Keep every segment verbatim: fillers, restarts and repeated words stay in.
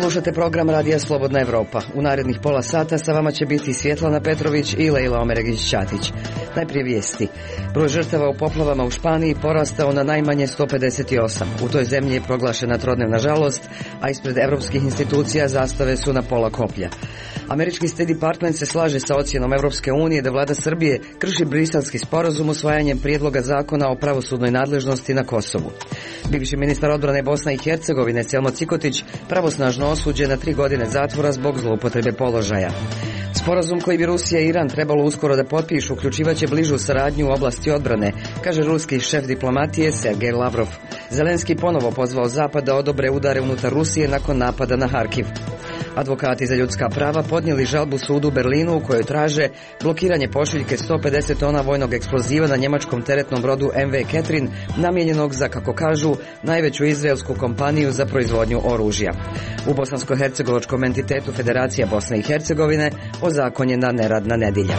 Slušate program Radija Slobodna Evropa. U narednih pola sata sa vama će biti Svjetlana Petrović i Lejla Omeregić-Ćatić. Najprije vijesti. Broj žrtava u poplavama u Španiji porastao na najmanje sto pedeset osam. U toj zemlji je proglašena trodnevna žalost, a ispred evropskih institucija zastave su na pola koplja. Američki State Department se slaže sa ocjenom Evropske unije da vlada Srbije krši briselski sporazum usvajanjem prijedloga zakona o pravosudnoj nadležnosti na Kosovu. Bivši ministar odbrane Bosne i Hercegovine Selmo Cikotić pravosnažno osuđen na tri godine zatvora zbog zloupotrebe položaja. Sporazum koji bi Rusija i Iran trebalo uskoro da potpišu uključivaće bližu saradnju u oblasti odbrane, kaže ruski šef diplomatije Sergej Lavrov. Zelenski ponovo pozvao Zapad da odobre udare unutar Rusije nakon napada na Harkiv. Advokati za ljudska prava podnijeli žalbu sudu u Berlinu u kojoj traže blokiranje pošiljke sto pedeset tona vojnog eksploziva na njemačkom teretnom brodu em ve Catherine, namijenjenog za, kako kažu, najveću izraelsku kompaniju za proizvodnju oružja. U bosansko-hercegovačkom entitetu Federacija Bosne i Hercegovine ozakonjena neradna nedjelja.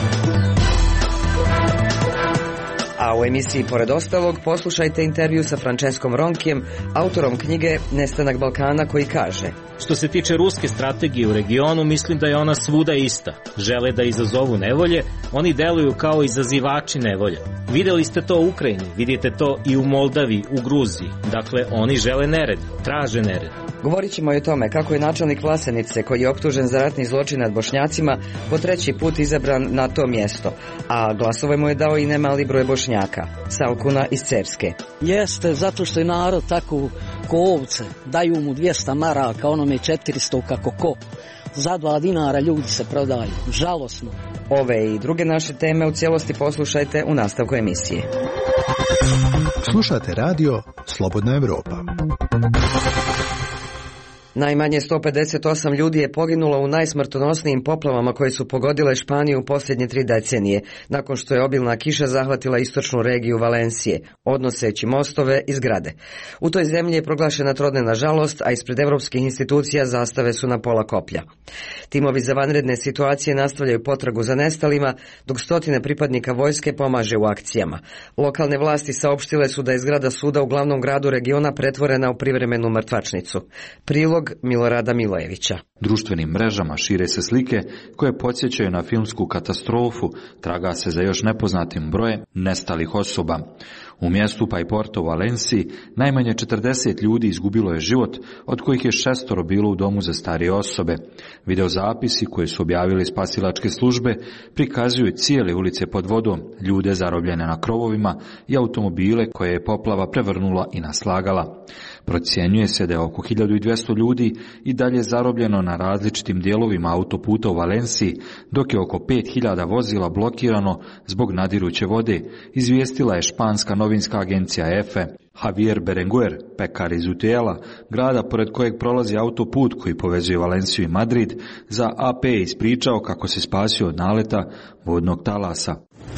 A u emisiji pored ostalog poslušajte intervju sa Franceskom Ronkijem, autorom knjige Nestanak Balkana, koji kaže: Što se tiče ruske strategije u regionu, mislim da je ona svuda ista. Žele da izazovu nevolje, oni deluju kao izazivači nevolje. Vidjeli ste to u Ukrajini, vidite to i u Moldavi, u Gruziji. Dakle, oni žele nered, traže nered. Govorit ćemo i o tome kako je načelnik Vlasenice, koji je optužen za ratni zločin nad Bošnjacima, po treći put izabran na to mjesto, a glasove mu je dao i nemali broj Bošnjaka. Salkuna iz Cerske. Jeste, zato što je narod tako ko ovce, daju mu dvjesto maraka, onome četiristo kako ko. Za dva dinara ljudi se prodaju. Žalosno. Ove i druge naše teme u cijelosti poslušajte u nastavku emisije. Slušate radio Slobodna Evropa. Najmanje sto pedeset osam ljudi je poginulo u najsmrtonosnijim poplavama koje su pogodile Španiju u posljednje tri decenije, nakon što je obilna kiša zahvatila istočnu regiju Valencije, odnoseći mostove i zgrade. U toj zemlji je proglašena trodnevna žalost, a ispred evropskih institucija zastave su na pola koplja. Timovi za vanredne situacije nastavljaju potragu za nestalima, dok stotine pripadnika vojske pomaže u akcijama. Lokalne vlasti saopštile su da je zgrada suda u glavnom gradu regiona pretvorena u privremenu mrtvačnicu. Prilog Milorada Milojevića. Društvenim mrežama šire se slike koje podsjećaju na filmsku katastrofu, traga se za još nepoznatim brojem nestalih osoba. U mjestu Paiporto u Valenciji najmanje četrdeset ljudi izgubilo je život, od kojih je šestoro bilo u domu za starije osobe. Videozapisi koje su objavili spasilačke službe prikazuju cijele ulice pod vodom, ljude zarobljene na krovovima i automobile koje je poplava prevrnula i naslagala. Procjenjuje se da je oko hiljadu dvjesto ljudi i dalje zarobljeno na različitim dijelovima autoputa u Valenciji, dok je oko pet hiljada vozila blokirano zbog nadiruće vode, izvijestila je španska novinska agencija E F E. Javier Berenguer, pekar iz Utiela, grada pored kojeg prolazi autoput koji povezuje Valenciju i Madrid, za A P je ispričao kako se spasio od naleta vodnog talasa.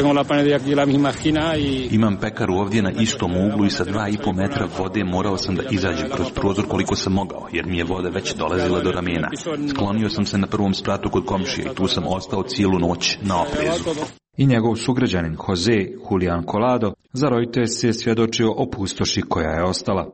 Imam pekaru ovdje na istom uglu i sa dva i po metra vode morao sam da izađem kroz prozor koliko sam mogao, jer mi je voda već dolazila do ramena. Sklonio sam se na prvom spratu kod komšije i tu sam ostao cijelu noć na oprezu. I njegov sugrađanin Jose Julian Colado za Reuters je svjedočio o pustoši koja je ostala.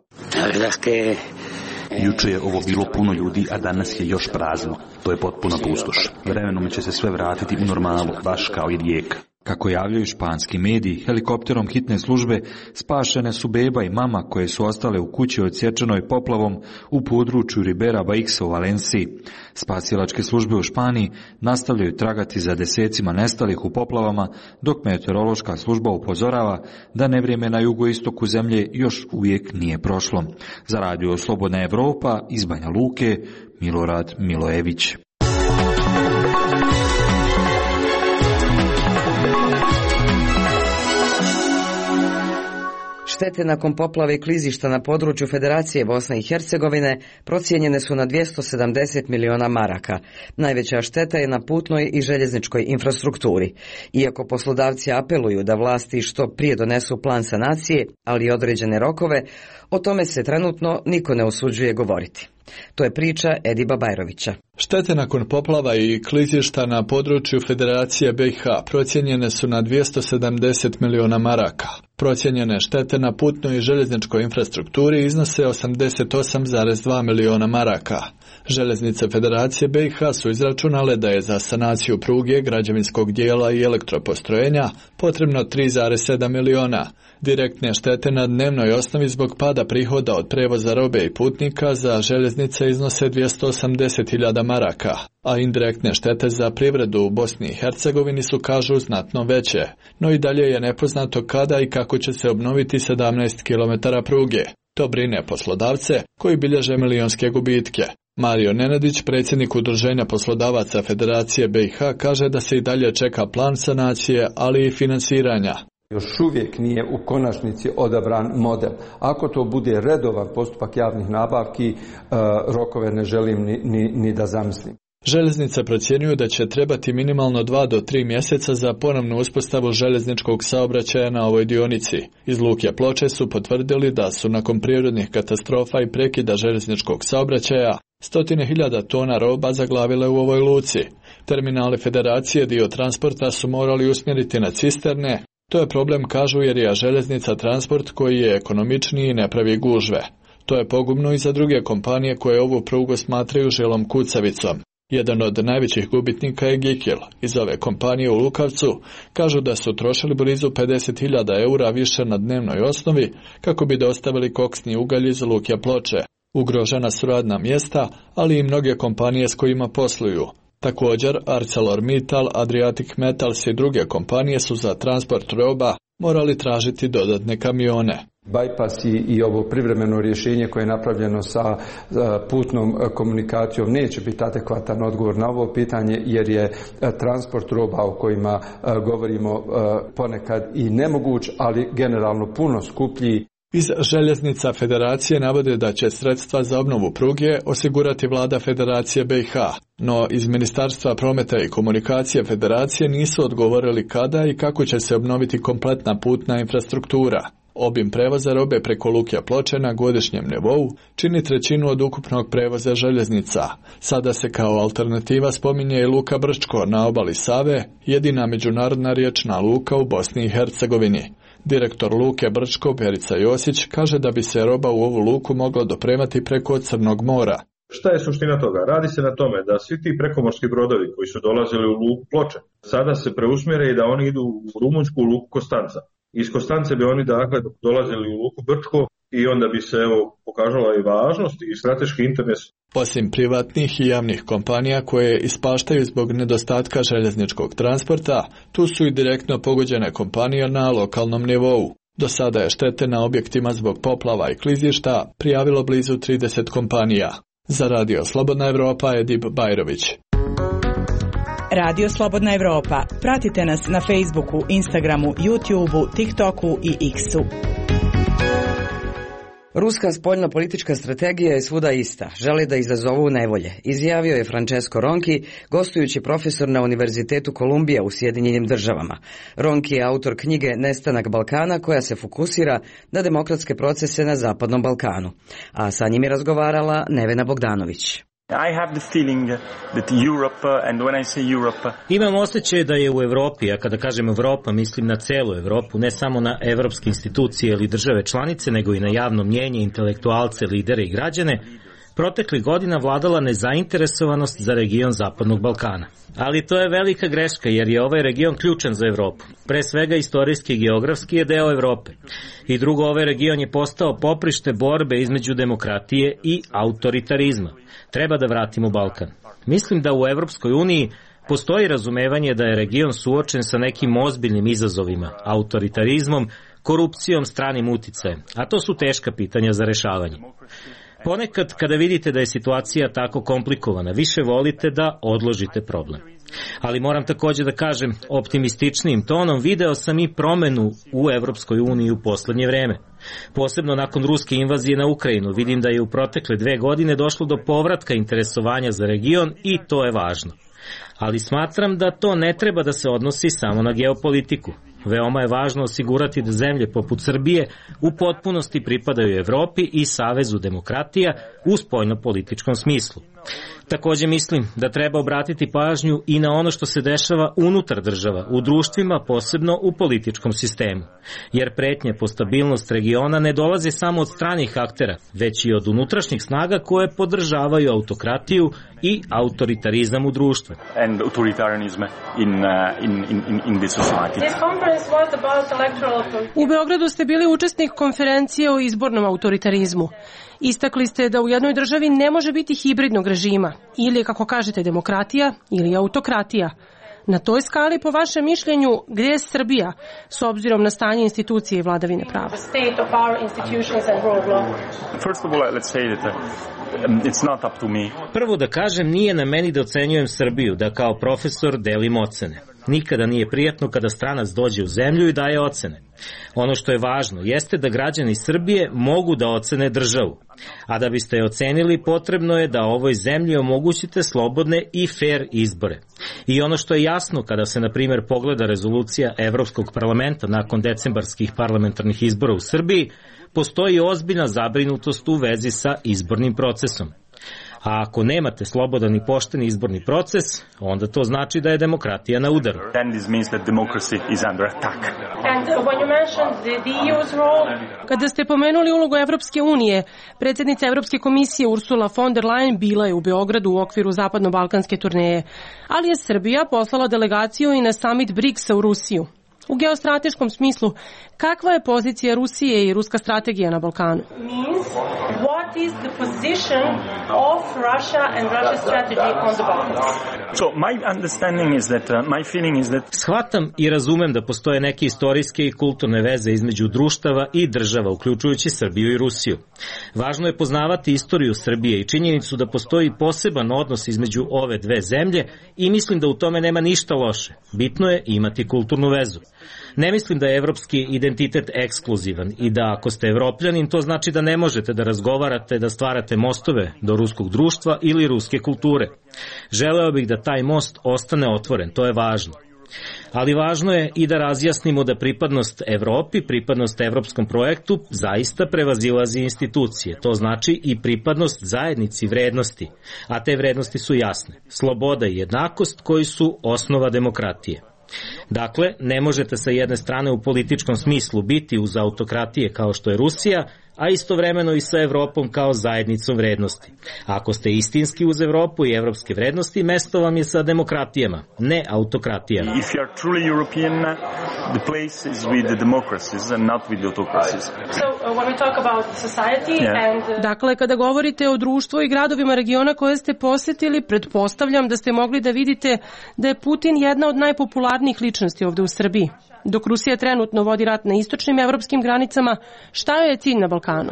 Juče je ovo bilo puno ljudi, a danas je još prazno. To je potpuna pustoš. Vremenom će se sve vratiti u normalu, baš kao i rijeka. Kako javljaju španski mediji, helikopterom hitne službe spašene su beba i mama koje su ostale u kući odsječenoj poplavom u području Ribera Baixa u Valenciji. Spasilačke službe u Španiji nastavljaju tragati za desecima nestalih u poplavama, dok meteorološka služba upozorava da nevrijeme na jugoistoku zemlje još uvijek nije prošlo. Za radio Slobodna Evropa iz Banja Luke, Milorad Milojević. Štete nakon poplave i klizišta na području Federacije Bosne i Hercegovine procijenjene su na dvjesto sedamdeset miliona maraka. Najveća šteta je na putnoj i željezničkoj infrastrukturi. Iako poslodavci apeluju da vlasti što prije donesu plan sanacije, ali i određene rokove, o tome se trenutno niko ne usuđuje govoriti. To je priča Ediba Bajrovića. Štete nakon poplava i klizišta na području Federacije B i H procijenjene su na dvjesto sedamdeset miliona maraka. Procijenjene štete na putnoj i željezničkoj infrastrukturi iznose osamdeset osam zarez dva miliona maraka. Željeznice Federacije B i H su izračunale da je za sanaciju pruge, građevinskog dijela i elektropostrojenja potrebno tri zarez sedam miliona. Direktne štete na dnevnoj osnovi zbog pada prihoda od prevoza robe i putnika za željeznice iznose dvjesto osamdeset hiljada maraka, a indirektne štete za privredu u Bosni i Hercegovini su, kažu, znatno veće, no i dalje je nepoznato kada i kako će se obnoviti sedamnaest kilometara pruge. To brine poslodavce koji bilježe milionske gubitke. Mario Nenadić, predsjednik Udruženja poslodavaca Federacije B i H, kaže da se i dalje čeka plan sanacije, ali i finansiranja. Još uvijek nije u konačnici odabran model. Ako to bude redovan postupak javnih nabavki, rokove ne želim ni, ni, ni da zamislim. Željeznice procjenjuju da će trebati minimalno dva do tri mjeseca za ponovnu uspostavu željezničkog saobraćaja na ovoj dionici. Iz Luke Ploče su potvrdili da su nakon prirodnih katastrofa i prekida željezničkog saobraćaja stotine hiljada tona roba zaglavile u ovoj luci. Terminali Federacije dio transporta su morali usmjeriti na cisterne. To je problem, kažu, jer je željeznica transport koji je ekonomičniji i ne pravi gužve. To je pogubno i za druge kompanije koje ovu prugu smatraju žilom kucavicom. Jedan od najvećih gubitnika je Gikil. Iz ove kompanije u Lukavcu kažu da su trošili blizu pedeset hiljada eura više na dnevnoj osnovi kako bi dostavili koksni ugalj iz Luke Ploče. Ugrožena su radna mjesta, ali i mnoge kompanije s kojima posluju. Također, ArcelorMittal, Adriatic Metals i druge kompanije su za transport roba morali tražiti dodatne kamione. Bypass i ovo privremeno rješenje koje je napravljeno sa putnom komunikacijom neće biti adekvatan odgovor na ovo pitanje, jer je transport roba o kojima govorimo ponekad i nemoguć, ali generalno puno skuplji. Iz željeznica Federacije navode da će sredstva za obnovu pruge osigurati vlada Federacije B i H, no iz Ministarstva prometa i komunikacije Federacije nisu odgovorili kada i kako će se obnoviti kompletna putna infrastruktura. Obim prevoza robe preko Luke Ploče na godišnjem nivou čini trećinu od ukupnog prevoza željeznica. Sada se kao alternativa spominje i Luka Brčko na obali Save, jedina međunarodna riječna luka u Bosni i Hercegovini. Direktor Luke Brčko, Perica Josić, kaže da bi se roba u ovu luku mogla dopremati preko Crnog mora. Šta je suština toga? Radi se na tome da svi ti prekomorski brodovi koji su dolazili u luku Ploče sada se preusmjere i da oni idu u Rumunjsku luku Kostanca. Iz Kostance bi oni dakle dolazili u luku Brčko i onda bi se evo pokazala i važnost i strateški interes. Osim privatnih i javnih kompanija koje ispaštaju zbog nedostatka željezničkog transporta, tu su i direktno pogođene kompanije na lokalnom nivou. Do sada je štete na objektima zbog poplava i klizišta prijavilo blizu trideset kompanija. Za Radio Slobodna Evropa, Edip Bajrović. Radio Slobodna Evropa. Pratite nas na Facebooku, Instagramu, YouTubeu, TikToku i X-u. Ruska spoljno-politička strategija je svuda ista. Želi da izazovu nevolje, izjavio je Francesco Ronchi, gostujući profesor na Univerzitetu Kolumbija u Sjedinjenim državama. Ronchi je autor knjige Nestanak Balkana, koja se fokusira na demokratske procese na Zapadnom Balkanu. A sa njim je razgovarala Nevena Bogdanović. I have the feeling that Europe, and when I say Europe... Imam osjećaj da je u Evropi, a kada kažem Evropa, mislim na celu Evropu, ne samo na evropske institucije ili države članice, nego i na javno mnjenje, intelektualce, lidere i građane, proteklih godina vladala nezainteresovanost za region Zapadnog Balkana. Ali to je velika greška, jer je ovaj region ključan za Evropu. Pre svega istorijski i geografski je deo Evrope. I drugo, ovaj region je postao poprište borbe između demokratije i autoritarizma. Treba da vratimo Balkan. Mislim da u Evropskoj uniji postoji razumevanje da je region suočen sa nekim ozbiljnim izazovima, autoritarizmom, korupcijom, stranim uticajem, a to su teška pitanja za rešavanje. Ponekad, kada vidite da je situacija tako komplikovana, više volite da odložite problem. Ali moram također da kažem, optimističnijim tonom, video sam i promenu u Evropskoj uniji u poslednje vreme. Posebno nakon ruske invazije na Ukrajinu, vidim da je u protekle dve godine došlo do povratka interesovanja za region i to je važno. Ali smatram da to ne treba da se odnosi samo na geopolitiku. Veoma je važno osigurati da zemlje poput Srbije u potpunosti pripadaju Evropi i Savezu demokratija u spoljnopolitičkom smislu. Takođe mislim da treba obratiti pažnju i na ono što se dešava unutar država, u društvima, posebno u političkom sistemu. Jer pretnje po stabilnost regiona ne dolaze samo od stranih aktera, već i od unutrašnjih snaga koje podržavaju autokratiju i autoritarizam u društvu. And authoritarianism in, uh, in, in, in this society. U Beogradu ste bili učesnik konferencije o izbornom autoritarizmu. Istakli ste da u jednoj državi ne može biti hibridnog režima, ili, kako kažete, demokratija ili autokratija. Na toj skali, po vašem mišljenju, gdje je Srbija, s obzirom na stanje institucije i vladavine prava? Prvo da kažem, nije na meni da ocenjujem Srbiju, da kao profesor delim ocene. Nikada nije prijatno kada stranac dođe u zemlju i daje ocene. Ono što je važno jeste da građani Srbije mogu da ocene državu. A da biste je ocenili, potrebno je da ovoj zemlji omogućite slobodne i fair izbore. I ono što je jasno kada se, na primjer, pogleda rezolucija Evropskog parlamenta nakon decembarskih parlamentarnih izbora u Srbiji, postoji ozbiljna zabrinutost u vezi sa izbornim procesom. A ako nemate slobodan i pošten izborni proces, onda to znači da je demokratija na udaru. Kada ste pomenuli ulogu Evropske unije, predsjednica Evropske komisije Ursula von der Leyen bila je u Beogradu u okviru zapadno-balkanske turneje, ali je Srbija poslala delegaciju i na summit briksa u Rusiju. U geostrateškom smislu, kakva je pozicija Rusije i ruska strategija na Balkanu? Shvatam i razumem da postoje neke istorijske i kulturne veze između društava i država, uključujući Srbiju i Rusiju. Važno je poznavati istoriju Srbije i činjenicu da postoji poseban odnos između ove dve zemlje i mislim da u tome nema ništa loše. Bitno je imati kulturnu vezu. Ne mislim da je evropski identitet ekskluzivan i da ako ste evropljanin, to znači da ne možete da razgovarate, da stvarate mostove do ruskog društva ili ruske kulture. Želeo bih da taj most ostane otvoren, to je važno. Ali važno je i da razjasnimo da pripadnost Evropi, pripadnost evropskom projektu zaista prevazilazi institucije. To znači i pripadnost zajednici vrednosti, a te vrednosti su jasne. Sloboda i jednakost koji su osnova demokratije. Dakle, ne možete sa jedne strane u političkom smislu biti uz autokratije kao što je Rusija, a istovremeno i sa Evropom kao zajednicom vrednosti. Ako ste istinski uz Evropu i evropske vrednosti, mesto vam je sa demokratijama, ne autokratijama. If you are truly European, the place is with the democracies and not with the autocracies. So, uh, when we talk about society yeah. and uh... Dakle, kada govorite o društvu i gradovima regiona koje ste posjetili, pretpostavljam da ste mogli da vidite da je Putin jedna od najpopularnijih ličnosti ovde u Srbiji. Dok Rusija trenutno vodi rat na istočnim evropskim granicama, šta je cilj na Balkanu?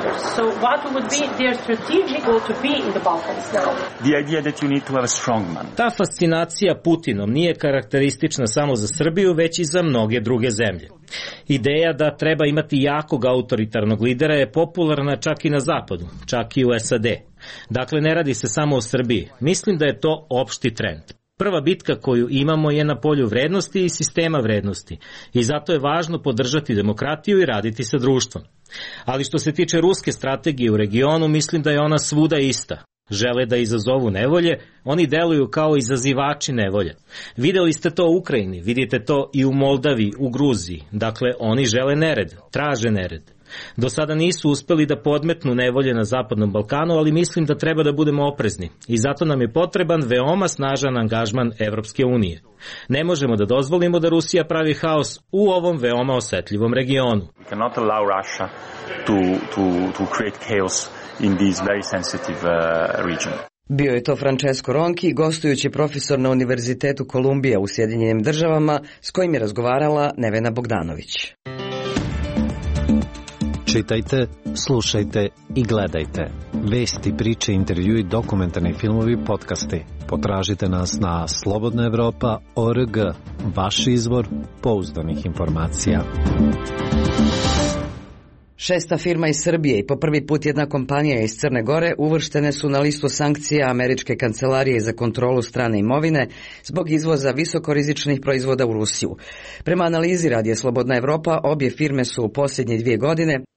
Ta fascinacija Putinom nije karakteristična samo za Srbiju, već i za mnoge druge zemlje. Ideja da treba imati jakog autoritarnog lidera je popularna čak i na zapadu, čak i u S A D. Dakle, ne radi se samo o Srbiji. Mislim da je to opšti trend. Prva bitka koju imamo je na polju vrednosti i sistema vrednosti i zato je važno podržati demokratiju i raditi sa društvom. Ali što se tiče ruske strategije u regionu, mislim da je ona svuda ista. Žele da izazovu nevolje, oni deluju kao izazivači nevolje. Videli ste to u Ukrajini, vidite to i u Moldaviji, u Gruziji. Dakle, oni žele nered, traže nered. Do sada nisu uspeli da podmetnu nevolje na Zapadnom Balkanu, ali mislim da treba da budemo oprezni i zato nam je potreban veoma snažan angažman Evropske unije. Ne možemo da dozvolimo da Rusija pravi haos u ovom veoma osetljivom regionu. We cannot allow Russia to, to, to create chaos in this very sensitive uh, region. Bio je to Francesco Ronchi, gostujući profesor na Univerzitetu Kolumbija u Sjedinjenim Državama, s kojim je razgovarala Nevena Bogdanović. Čitajte, slušajte i gledajte. Vesti, priče, intervjui, dokumentarni filmovi, podcasti. Potražite nas na slobodna evropa tačka org, vaš izvor pouzdanih informacija. Šesta firma iz Srbije i po prvi put jedna kompanija iz Crne Gore uvrštene su na listu sankcija Američke kancelarije za kontrolu strane imovine zbog izvoza visokorizičnih proizvoda u Rusiju. Prema analizi Radija Slobodna Evropa, obje firme su u posljednje dvije godine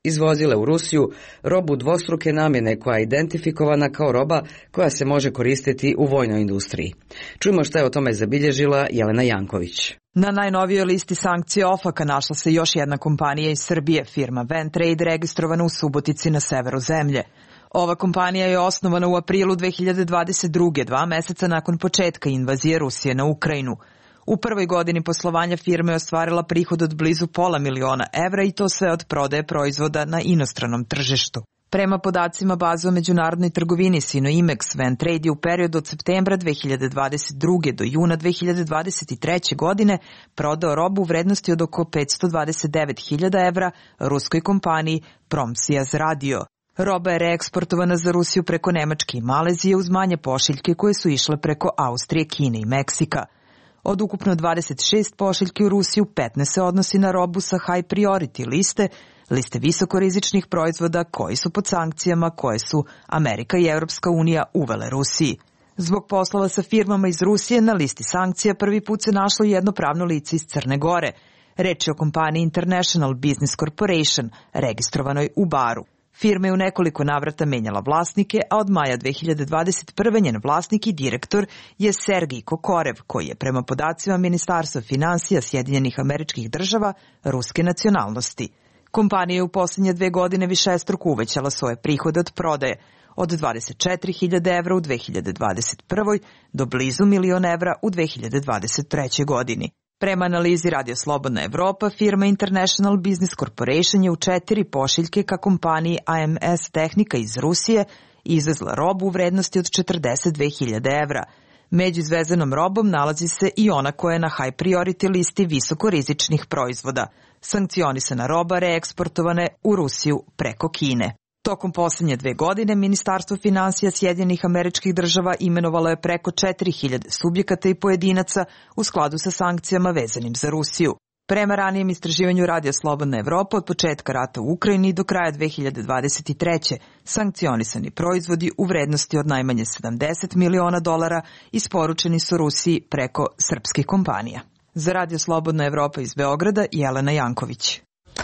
izvozile u Rusiju robu dvostruke namjene koja je identifikovana kao roba koja se može koristiti u vojnoj industriji. Čujmo šta je o tome zabilježila Jelena Janković. Na najnovijoj listi sankcija OFAK-a našla se još jedna kompanija iz Srbije, firma Ventrade, registrovana u Subotici na severu zemlje. Ova kompanija je osnovana u aprilu dve hiljade dvadeset druge, dva meseca nakon početka invazije Rusije na Ukrajinu. U prvoj godini poslovanja firma je ostvarila prihod od blizu pola miliona evra i to sve od prodaje proizvoda na inostranom tržištu. Prema podacima baze o međunarodnoj trgovini Sinoimex, Ventrade je u periodu od septembra dve hiljade dvadeset druge do juna dve hiljade dvadeset treće godine prodao robu u vrednosti od oko petsto dvadeset devet hiljada evra ruskoj kompaniji Promsijaz Radio. Roba je reeksportovana za Rusiju preko Nemačke i Malezije uz manje pošiljke koje su išle preko Austrije, Kine i Meksika. Od ukupno dvadeset šest pošiljki u Rusiju, petnaest se odnosi na robu sa high priority liste, liste visokorizičnih proizvoda koji su pod sankcijama koje su Amerika i Europska unija uvele Rusiji. Zbog poslova sa firmama iz Rusije na listi sankcija prvi put se našlo jedno pravno lice iz Crne Gore. Reč je o kompaniji International Business Corporation, registrovanoj u Baru. Firma je u nekoliko navrata menjala vlasnike, a od maja dve hiljade dvadeset prve njen vlasnik i direktor je Sergij Kokorev, koji je prema podacima Ministarstva finansija Sjedinjenih Američkih Država ruske nacionalnosti. Kompanija je u posljednje dve godine višestruko uvećala svoje prihode od prodaje, od dvadeset četiri hiljade evra u dve hiljade dvadeset prvoj do blizu milion evra u dve hiljade dvadeset trećoj godini. Prema analizi Radio Slobodna Evropa, firma International Business Corporation je u četiri pošiljke ka kompaniji A M S Tehnika iz Rusije izvezla robu u vrednosti od četrdeset dve hiljade evra. Među izvezenom robom nalazi se i ona koja je na high priority listi visokorizičnih proizvoda. Sankcionisana roba reeksportovane u Rusiju preko Kine. Tokom posljednje dve godine Ministarstvo finansija Sjedinjenih Američkih Država imenovalo je preko četiri hiljade subjekata i pojedinaca u skladu sa sankcijama vezanim za Rusiju. Prema ranijem istraživanju Radija Slobodna Evropa, od početka rata u Ukrajini do kraja dve hiljade dvadeset treće sankcionisani proizvodi u vrednosti od najmanje sedamdeset miliona dolara isporučeni su Rusiji preko srpskih kompanija. Za Radio Slobodna Evropa iz Beograda, Jelena Janković.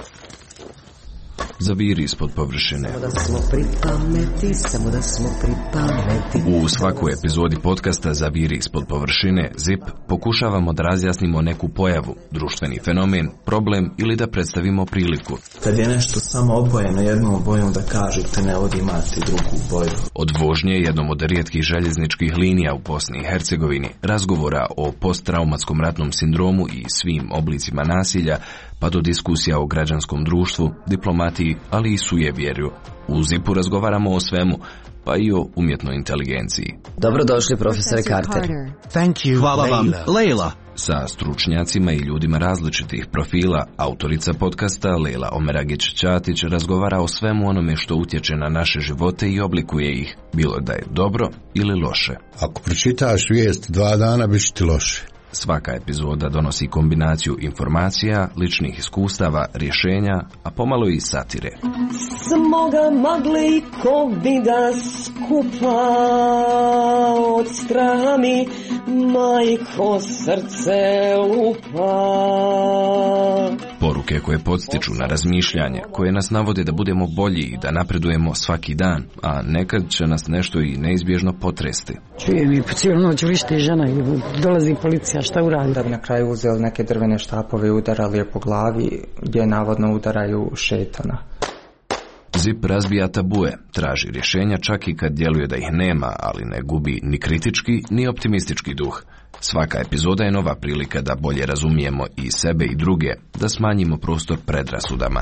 Zaviri ispod površine. Samo da smo pri pameti, samo da smo pri pameti. U svakoj epizodi podcasta Zaviri ispod površine, Z I P, pokušavamo da razjasnimo neku pojavu, društveni fenomen, problem ili da predstavimo priliku. Kad je nešto samo obojeno jednom bojom, da kažete ne vodi imati drugu boju. Od vožnje jednom od rijetkih željezničkih linija u Bosni i Hercegovini, razgovora o posttraumatskom ratnom sindromu i svim oblicima nasilja, pa do diskusija o građanskom društvu, diplomatiji, ali i sujevjerju. U Z I P-u razgovaramo o svemu, pa i o umjetnoj inteligenciji. Dobrodošli, profesore Carter. Thank you, Hvala vam, Leila. Sa stručnjacima i ljudima različitih profila, autorica podcasta Leila Omeragić-Ćatić razgovara o svemu onome što utječe na naše živote i oblikuje ih, bilo da je dobro ili loše. Ako pročitaš vijest dva dana, bit će ti loše. Svaka epizoda donosi kombinaciju informacija, ličnih iskustava, rješenja, a pomalo i satire. Smo ga mogli ko bi da skupa od straha mi majko srce lupa. Poruke koje podstiču na razmišljanje, koje nas navode da budemo bolji i da napredujemo svaki dan, a nekad će nas nešto i neizbježno potresti. Čujem i po cijelu noć vrišti žena i dolazi policija, šta uradi? Da bi na kraju uzeli neke drvene štapove i udarali je po glavi, gdje navodno udaraju šetana. Z I P razbija tabue, traži rješenja čak i kad djeluje da ih nema, ali ne gubi ni kritički ni optimistički duh. Svaka epizoda je nova prilika da bolje razumijemo i sebe i druge, da smanjimo prostor predrasudama.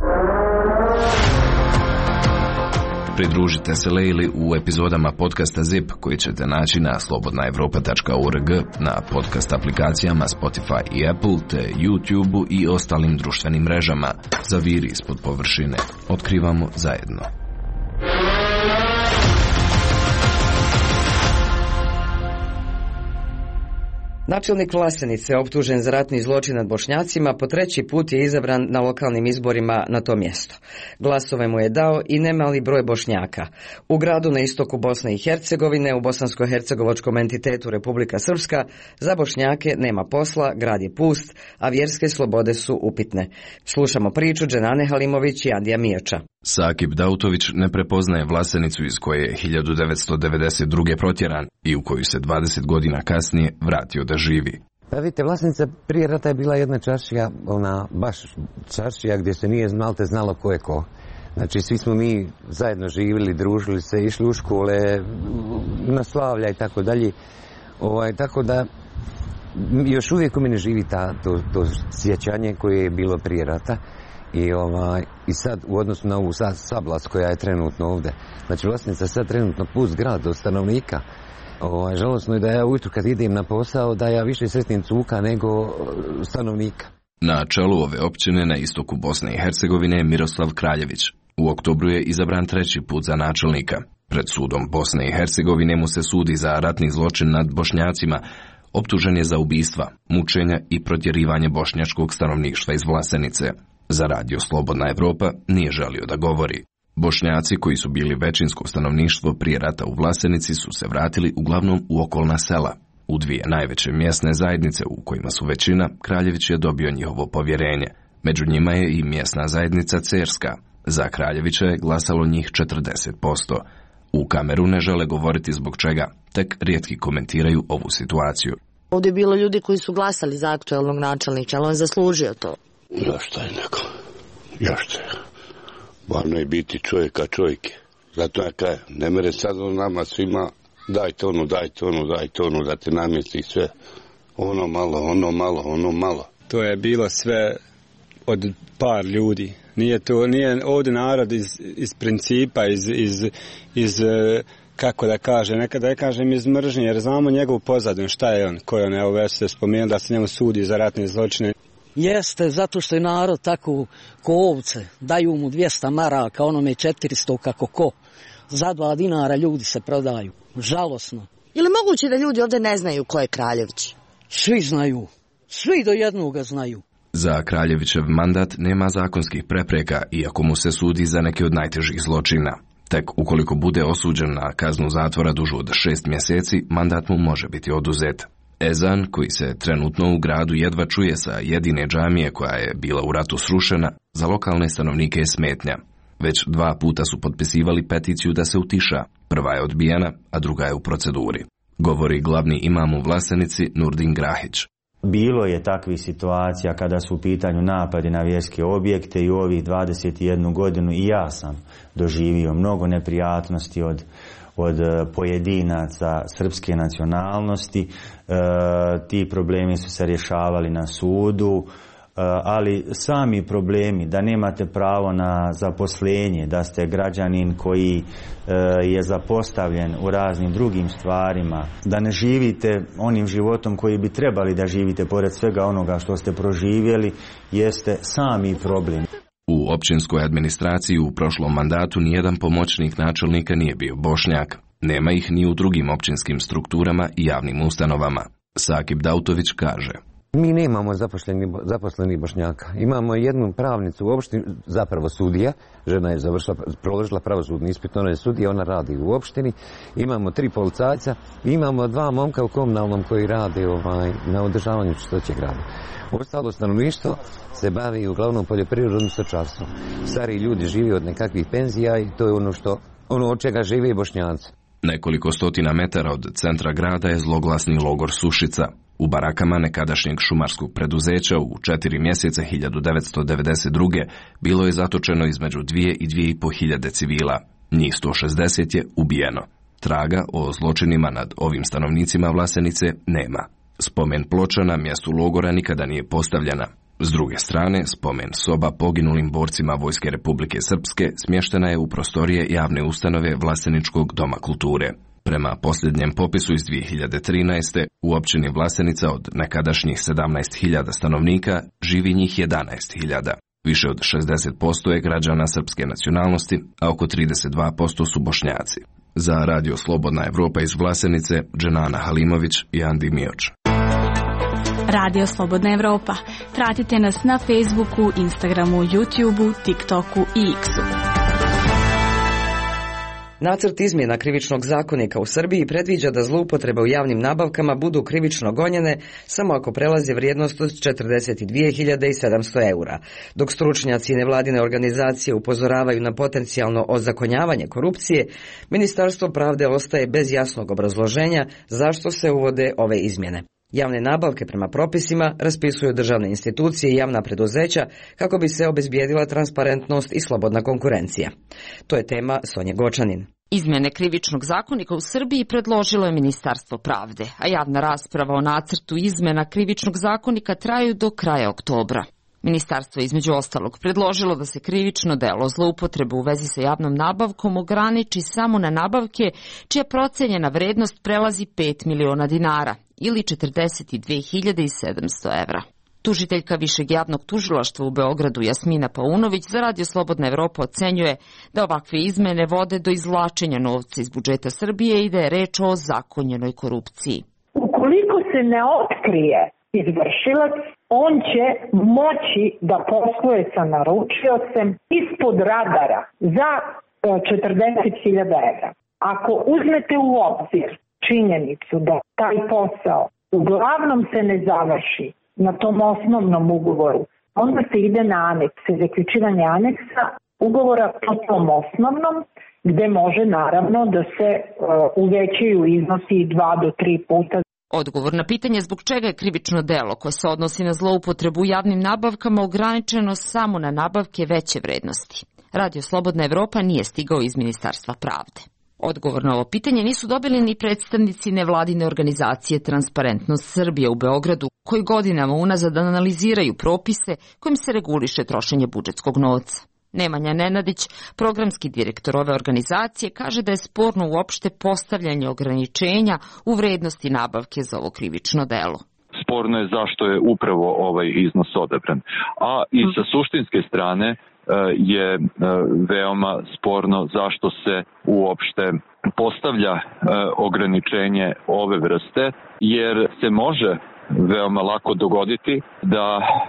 Pridružite se Leili u epizodama podcasta Z I P koji ćete naći na slobodna evropa tačka org, na podcast aplikacijama Spotify i Apple, te YouTube i ostalim društvenim mrežama. Zaviri ispod površine. Otkrivamo zajedno. Načelnik Vlasenice, optužen za ratni zločin nad Bošnjacima, po treći put je izabran na lokalnim izborima na to mjesto. Glasove mu je dao i nemali broj Bošnjaka. U gradu na istoku Bosne i Hercegovine, u bosansko-hercegovačkom entitetu Republika Srpska, za Bošnjake nema posla, grad je pust, a vjerske slobode su upitne. Slušamo priču Dženane Halimović i Andija Mijoča. Sakip Dautović ne prepoznaje Vlasenicu iz koje je hiljadu devetsto devedeset druge protjeran i u koju se dvadeset godina kasnije vratio da živi. Pa vidite, Vlasenica prije rata je bila jedna čaršija, ona baš čaršija gdje se nije znalte znalo ko je ko. Znači svi smo mi zajedno živjeli, družili se, išli u škole, na slavlja i tako dalje. Ovaj, tako da još uvijek u mene živi ta, to, to sjećanje koje je bilo prije rata. I, ovaj, I sad u odnosu na ovu Sablas koja je trenutno ovdje, znači Vlasenica sad trenutno pust grad od stanovnika. Ovaj, žalosno je da ja ujutru kad idem na posao da ja više sretnim cuka nego stanovnika. Na čelu ove općine na istoku Bosne i Hercegovine je Miroslav Kraljević. U oktobru je izabran treći put za načelnika. Pred sudom Bosne i Hercegovine mu se sudi za ratni zločin nad Bošnjacima. Optužen je za ubistva, mučenja i protjerivanje bošnjačkog stanovništva iz Vlasenice. Za radio Slobodna Evropa nije želio da govori. Bošnjaci koji su bili većinsko stanovništvo prije rata u Vlasenici su se vratili uglavnom u okolna sela. U dvije najveće mjesne zajednice u kojima su većina, Kraljević je dobio njihovo povjerenje. Među njima je i mjesna zajednica Cerska. Za Kraljevića je glasalo njih četrdeset posto. U kameru ne žele govoriti zbog čega, tek rijetki komentiraju ovu situaciju. Ovdje je bilo ljudi koji su glasali za aktuelnog načelnika, ali on zaslužio to. Još taj neko, još taj. Varno je biti čovjeka čovjeke. Zato ja kažem, ne mere sad on nama svima dajte ono, dajte ono, dajte ono, da te namjesti sve. Ono malo, ono malo, ono malo. To je bilo sve od par ljudi. Nije to, nije ovdje narod iz, iz principa, iz, iz, iz, kako da kaže, nekada ja kažem iz mržnje, jer znamo njegovu pozadinu, šta je on, ko je on, evo već se spomenuo da se njemu sudi za ratne zločine. Jeste, zato što je narod tako ko ovce, daju mu dvjesto maraka, onome četiristo kako ko. Za dva dinara ljudi se prodaju. Žalosno. Je li moguće da ljudi ovdje ne znaju ko je Kraljević? Svi znaju. Svi do jednoga znaju. Za Kraljevićev mandat nema zakonskih prepreka, iako mu se sudi za neke od najtežih zločina. Tek ukoliko bude osuđen na kaznu zatvora dužu od šest mjeseci, mandat mu može biti oduzet. Ezan, koji se trenutno u gradu jedva čuje sa jedine džamije koja je bila u ratu srušena, za lokalne stanovnike je smetnja. Već dva puta su potpisivali peticiju da se utiša. Prva je odbijena, a druga je u proceduri. Govori glavni imam u Vlasenici Nurdin Grahić. Bilo je takvih situacija kada su u pitanju napadi na vjerske objekte i u ovih dvadeset jednu godinu i ja sam doživio mnogo neprijatnosti od od pojedinaca srpske nacionalnosti. E, ti problemi su se rješavali na sudu, e, ali sami problemi da nemate pravo na zaposlenje, da ste građanin koji e, je zapostavljen u raznim drugim stvarima, da ne živite onim životom koji bi trebali da živite pored svega onoga što ste proživjeli, jeste sami problem. U općinskoj administraciji u prošlom mandatu nijedan pomoćnik načelnika nije bio Bošnjak. Nema ih ni u drugim općinskim strukturama i javnim ustanovama. Sakip Dautović kaže. Mi nemamo zaposleni, zaposleni Bošnjaka. Imamo jednu pravnicu u opštini, zapravo sudija. Žena je završila, proložila pravosudni ispit, ona je sudija, ona radi u opštini. Imamo tri policajca, imamo dva momka u komunalnom koji rade ovaj, na održavanju čistoće grada. Ostalo stanovništvo se bavi uglavnom poljoprivredom i stočarstvom. Stari ljudi žive od nekakvih penzija i to je ono što ono od čega žive i Bošnjaci. Nekoliko stotina metara od centra grada je zloglasni logor Sušica. U barakama nekadašnjeg šumarskog preduzeća u četiri mjeseca hiljadu devetsto devedeset druge bilo je zatočeno između dvije i dvije i po hiljade civila. Njih sto šezdeset je ubijeno. Traga o zločinima nad ovim stanovnicima Vlasenice nema. Spomen ploča na mjestu logora nikada nije postavljena. S druge strane, spomen soba poginulim borcima Vojske Republike Srpske smještena je u prostorije javne ustanove Vlaseničkog doma kulture. Prema posljednjem popisu iz dvije hiljade trinaeste. u općini Vlasenica od nekadašnjih sedamnaest hiljada stanovnika živi njih jedanaest hiljada. Više od šezdeset posto je građana srpske nacionalnosti, a oko trideset dva posto su Bošnjaci. Za radio Slobodna Evropa iz Vlasenice, Dženana Halimović i Andi Mijoč. Radio Slobodna Evropa. Pratite nas na Facebooku, Instagramu, YouTubeu, TikToku i X-u. Nacrt izmjena krivičnog zakonika u Srbiji predviđa da zloupotrebe u javnim nabavkama budu krivično gonjene samo ako prelaze vrijednost od četrdeset dvije hiljade sedamsto eura. Dok stručnjaci i nevladine organizacije upozoravaju na potencijalno ozakonjavanje korupcije, Ministarstvo pravde ostaje bez jasnog obrazloženja zašto se uvode ove izmjene. Javne nabavke prema propisima raspisuju državne institucije i javna preduzeća kako bi se obezbijedila transparentnost i slobodna konkurencija. To je tema Sonje Gočanin. Izmjene krivičnog zakonika u Srbiji predložilo je Ministarstvo pravde, a javna rasprava o nacrtu izmjena krivičnog zakonika traju do kraja oktobra. Ministarstvo je između ostalog predložilo da se krivično delo zloupotrebe u vezi sa javnom nabavkom ograniči samo na nabavke čija procenjena vrednost prelazi pet miliona dinara ili četrdeset dvije hiljade sedamsto evra. Tužiteljka Višeg javnog tužilaštva u Beogradu Jasmina Paunović za Radio Slobodna Evropa ocenjuje da ovakve izmene vode do izvlačenja novca iz budžeta Srbije i da je reč o zakonjenoj korupciji. Ukoliko se ne otkrije izvršilac, on će moći da posluje sa naručiocem ispod radara za četrdeset hiljada evra. Ako uzmete u obzir činjenicu da taj posao uglavnom se ne završi na tom osnovnom ugovoru, onda se ide na aneks, zaključivanje aneksa ugovora po tom osnovnom, gde može naravno da se uh, uvećaju iznosi dva do tri puta. Odgovor na pitanje zbog čega je krivično delo koje se odnosi na zloupotrebu u javnim nabavkama ograničeno samo na nabavke veće vrednosti. Radio Slobodna Evropa nije stigao iz Ministarstva pravde. Odgovor na ovo pitanje nisu dobili ni predstavnici nevladine organizacije Transparentnost Srbije u Beogradu, koji godinama unazad analiziraju propise kojim se reguliše trošenje budžetskog novca. Nemanja Nenadić, programski direktor ove organizacije, kaže da je sporno uopšte postavljanje ograničenja u vrednosti nabavke za ovo krivično delo. Sporno je zašto je upravo ovaj iznos odabran. A i sa suštinske strane je veoma sporno zašto se uopšte postavlja ograničenje ove vrste, jer se može veoma lako dogoditi da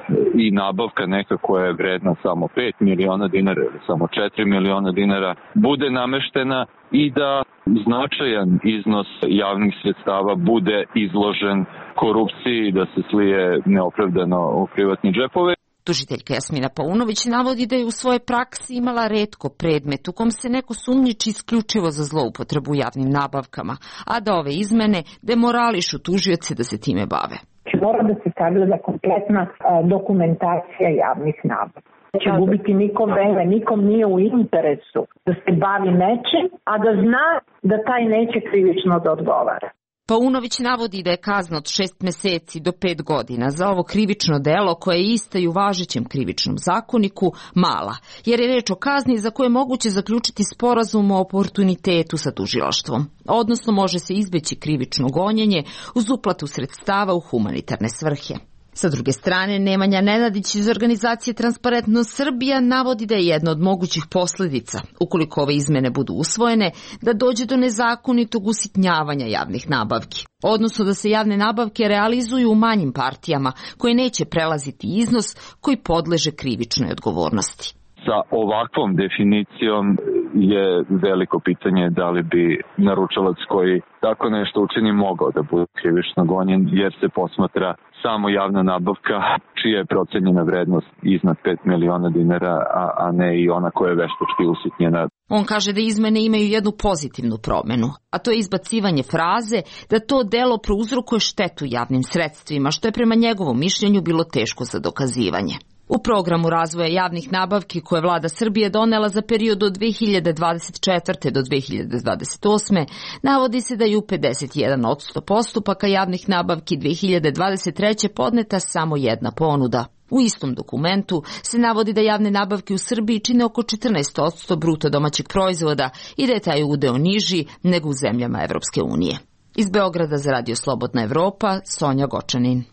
i nabavka neka koja je vredna samo pet miliona dinara ili samo četiri miliona dinara bude nameštena i da značajan iznos javnih sredstava bude izložen korupciji, da se slije neopravdano u privatne džepove. Tužiteljka Jasmina Paunović navodi da je u svojoj praksi imala retko predmet u kom se neko sumnjiči isključivo za zloupotrebu u javnim nabavkama, a da ove izmene demorališu tužioce da se time bave. Mora da se sagleda kompletna dokumentacija javnih nabavka. Neće gubiti nikom vreme, nikom nije u interesu da se bavi nečim, a da zna da taj neće krivično da odgovara. Paunović navodi da je kazna od šest meseci do pet godina za ovo krivično delo koje je ista i u važećem krivičnom zakoniku mala, jer je reč o kazni za koje je moguće zaključiti sporazum o oportunitetu sa tužilaštvom, odnosno može se izbeći krivično gonjenje uz uplatu sredstava u humanitarne svrhe. Sa druge strane, Nemanja Nenadić iz organizacije Transparentnost Srbija navodi da je jedna od mogućih posljedica, ukoliko ove izmene budu usvojene, da dođe do nezakonitog usitnjavanja javnih nabavki, odnosno da se javne nabavke realizuju u manjim partijama koje neće prelaziti iznos koji podleže krivičnoj odgovornosti. Sa ovakvom definicijom je veliko pitanje da li bi naručilac koji tako nešto učini mogao da bude krivično gonjen, jer se posmatra samo javna nabavka čija je procenjena vrednost iznad pet miliona dinara, a, a ne i ona koja je veštački usitnjena. On kaže da izmene imaju jednu pozitivnu promenu, a to je izbacivanje fraze da to delo prouzrokuje štetu javnim sredstvima, što je prema njegovom mišljenju bilo teško za dokazivanje. U programu razvoja javnih nabavki koje je vlada Srbije donela za period od dve hiljade dvadeset četvrte do dve hiljade dvadeset osme navodi se da je u pedeset jedan posto postupaka javnih nabavki dve hiljade dvadeset treće podneta samo jedna ponuda. U istom dokumentu se navodi da javne nabavke u Srbiji čine oko četrnaest posto bruto domaćeg proizvoda i da je taj udeo niži nego u zemljama Evropske unije. Iz Beograda za Radio Slobodna Evropa, Sonja Gočanin.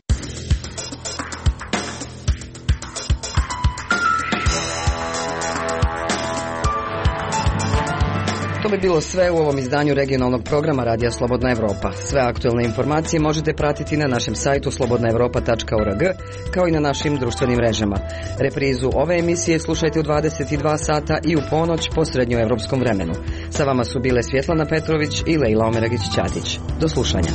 To bi bilo sve u ovom izdanju regionalnog programa Radija Slobodna Evropa. Sve aktuelne informacije možete pratiti na našem sajtu slobodna evropa tačka org, kao i na našim društvenim mrežama. Reprizu ove emisije slušajte u dvadeset dva sata i u ponoć po srednjoevropskom vremenu. Sa vama su bile Svjetlana Petrović i Lejla Omeragić-Ćatić. Do slušanja.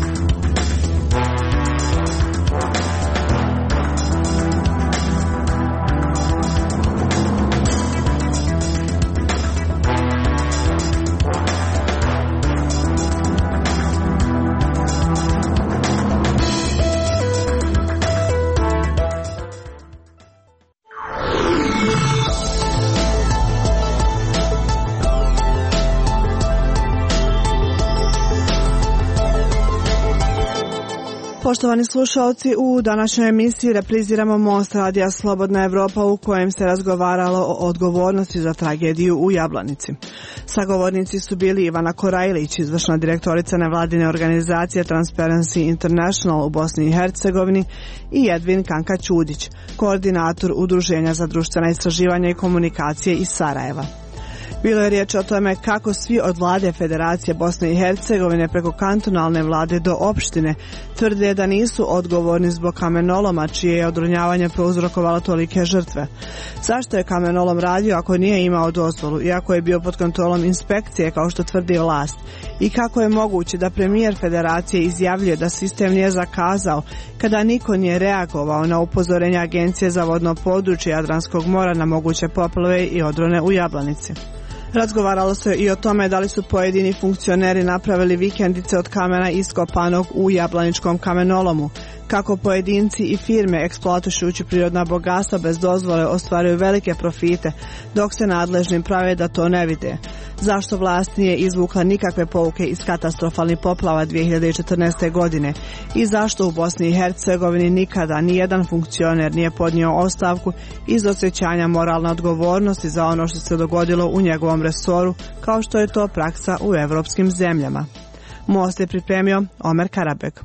Poštovani slušalci, u današnjoj emisiji repriziramo Most Radija Slobodna Evropa u kojem se razgovaralo o odgovornosti za tragediju u Jablanici. Sagovornici su bili Ivana Korajlić, izvršna direktorica nevladine organizacije Transparency International u Bosni i Hercegovini, i Edvin Kanka Ćudić, koordinator Udruženja za društvena istraživanja i komunikacije iz Sarajeva. Bilo je riječ o tome kako svi od vlade Federacije Bosne i Hercegovine preko kantonalne vlade do opštine tvrde da nisu odgovorni zbog kamenoloma čije je odronjavanje prouzrokovalo tolike žrtve. Zašto je kamenolom radio ako nije imao dozvolu i ako je bio pod kontrolom inspekcije kao što tvrdi vlast? I kako je moguće da premijer Federacije izjavljuje da sistem nije zakazao kada niko nije reagovao na upozorenja Agencije za vodno područje Jadranskog mora na moguće poplave i odrone u Jablanici? Razgovaralo se i o tome da li su pojedini funkcioneri napravili vikendice od kamena iskopanog u Jablaničkom kamenolomu, kako pojedinci i firme eksploatušući prirodna bogatstva bez dozvole ostvaruju velike profite, dok se nadležnim prave da to ne vide. Zašto vlast nije izvukla nikakve pouke iz katastrofalnih poplava dvije hiljade četrnaeste. godine i zašto u Bosni i Hercegovini nikada nijedan funkcioner nije podnio ostavku iz osjećanja moralne odgovornosti za ono što se dogodilo u njegovom resoru, kao što je to praksa u evropskim zemljama. Most je pripremio Omer Karabek.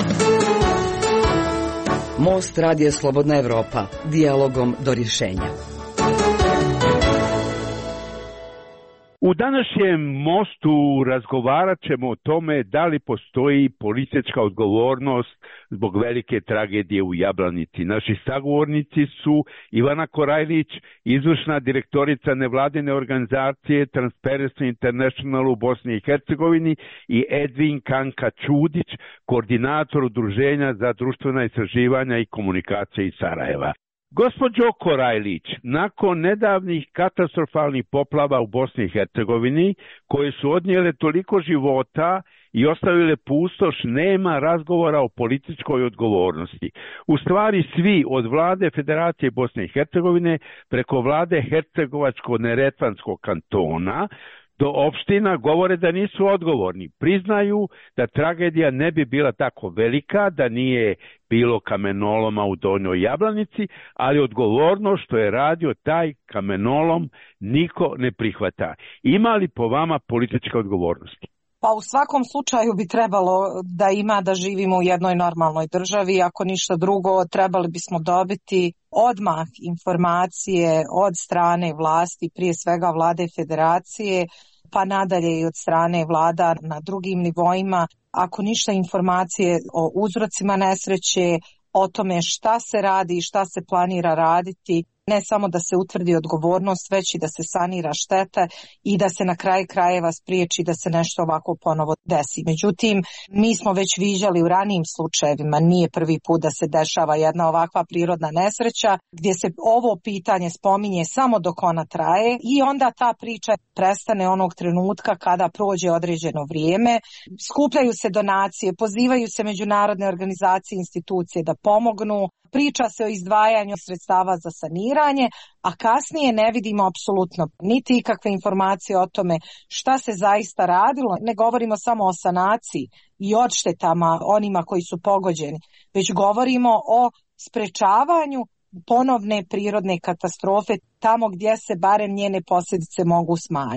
Most Radija Slobodna Evropa, dijalogom do rješenja. U današnjem mostu razgovarat ćemo o tome da li postoji politička odgovornost zbog velike tragedije u Jablanici. Naši sagovornici su Ivana Korajlić, izvršna direktorica nevladine organizacije Transparency International u Bosni i Hercegovini, i Edvin Kanka Ćudić, koordinator Udruženja za društvena istraživanja i komunikacije iz Sarajeva. Gospođo Korajlić, nakon nedavnih katastrofalnih poplava u Bosni i Hercegovini, koje su odnijele toliko života i ostavile pustoš, nema razgovora o političkoj odgovornosti. U stvari svi, od vlade Federacije Bosne i Hercegovine preko vlade Hercegovačko-Neretvanskog kantona do opština, govore da nisu odgovorni. Priznaju da tragedija ne bi bila tako velika da nije bilo kamenoloma u Donjoj Jablanici, ali odgovorno što je radio taj kamenolom niko ne prihvata. Ima li po vama političke odgovornosti? Pa u svakom slučaju bi trebalo da ima da živimo u jednoj normalnoj državi. Ako ništa drugo, trebali bismo dobiti odmah informacije od strane vlasti, prije svega vlade Federacije, pa nadalje i od strane vlada na drugim nivoima. Ako ništa, informacije o uzrocima nesreće, o tome šta se radi i šta se planira raditi, ne samo da se utvrdi odgovornost, već i da se sanira šteta i da se na kraju krajeva spriječi da se nešto ovako ponovo desi. Međutim, mi smo već viđali u ranijim slučajevima, nije prvi put da se dešava jedna ovakva prirodna nesreća, gdje se ovo pitanje spominje samo dok ona traje i onda ta priča prestane onog trenutka kada prođe određeno vrijeme. Skupljaju se donacije, pozivaju se međunarodne organizacije i institucije da pomognu, priča se o izdvajanju sredstava za saniranje, a kasnije ne vidimo apsolutno niti ikakve informacije o tome šta se zaista radilo. Ne govorimo samo o sanaciji i odštetama onima koji su pogođeni, već govorimo o sprečavanju ponovne prirodne katastrofe tamo gdje se barem njene posljedice mogu smanjiti.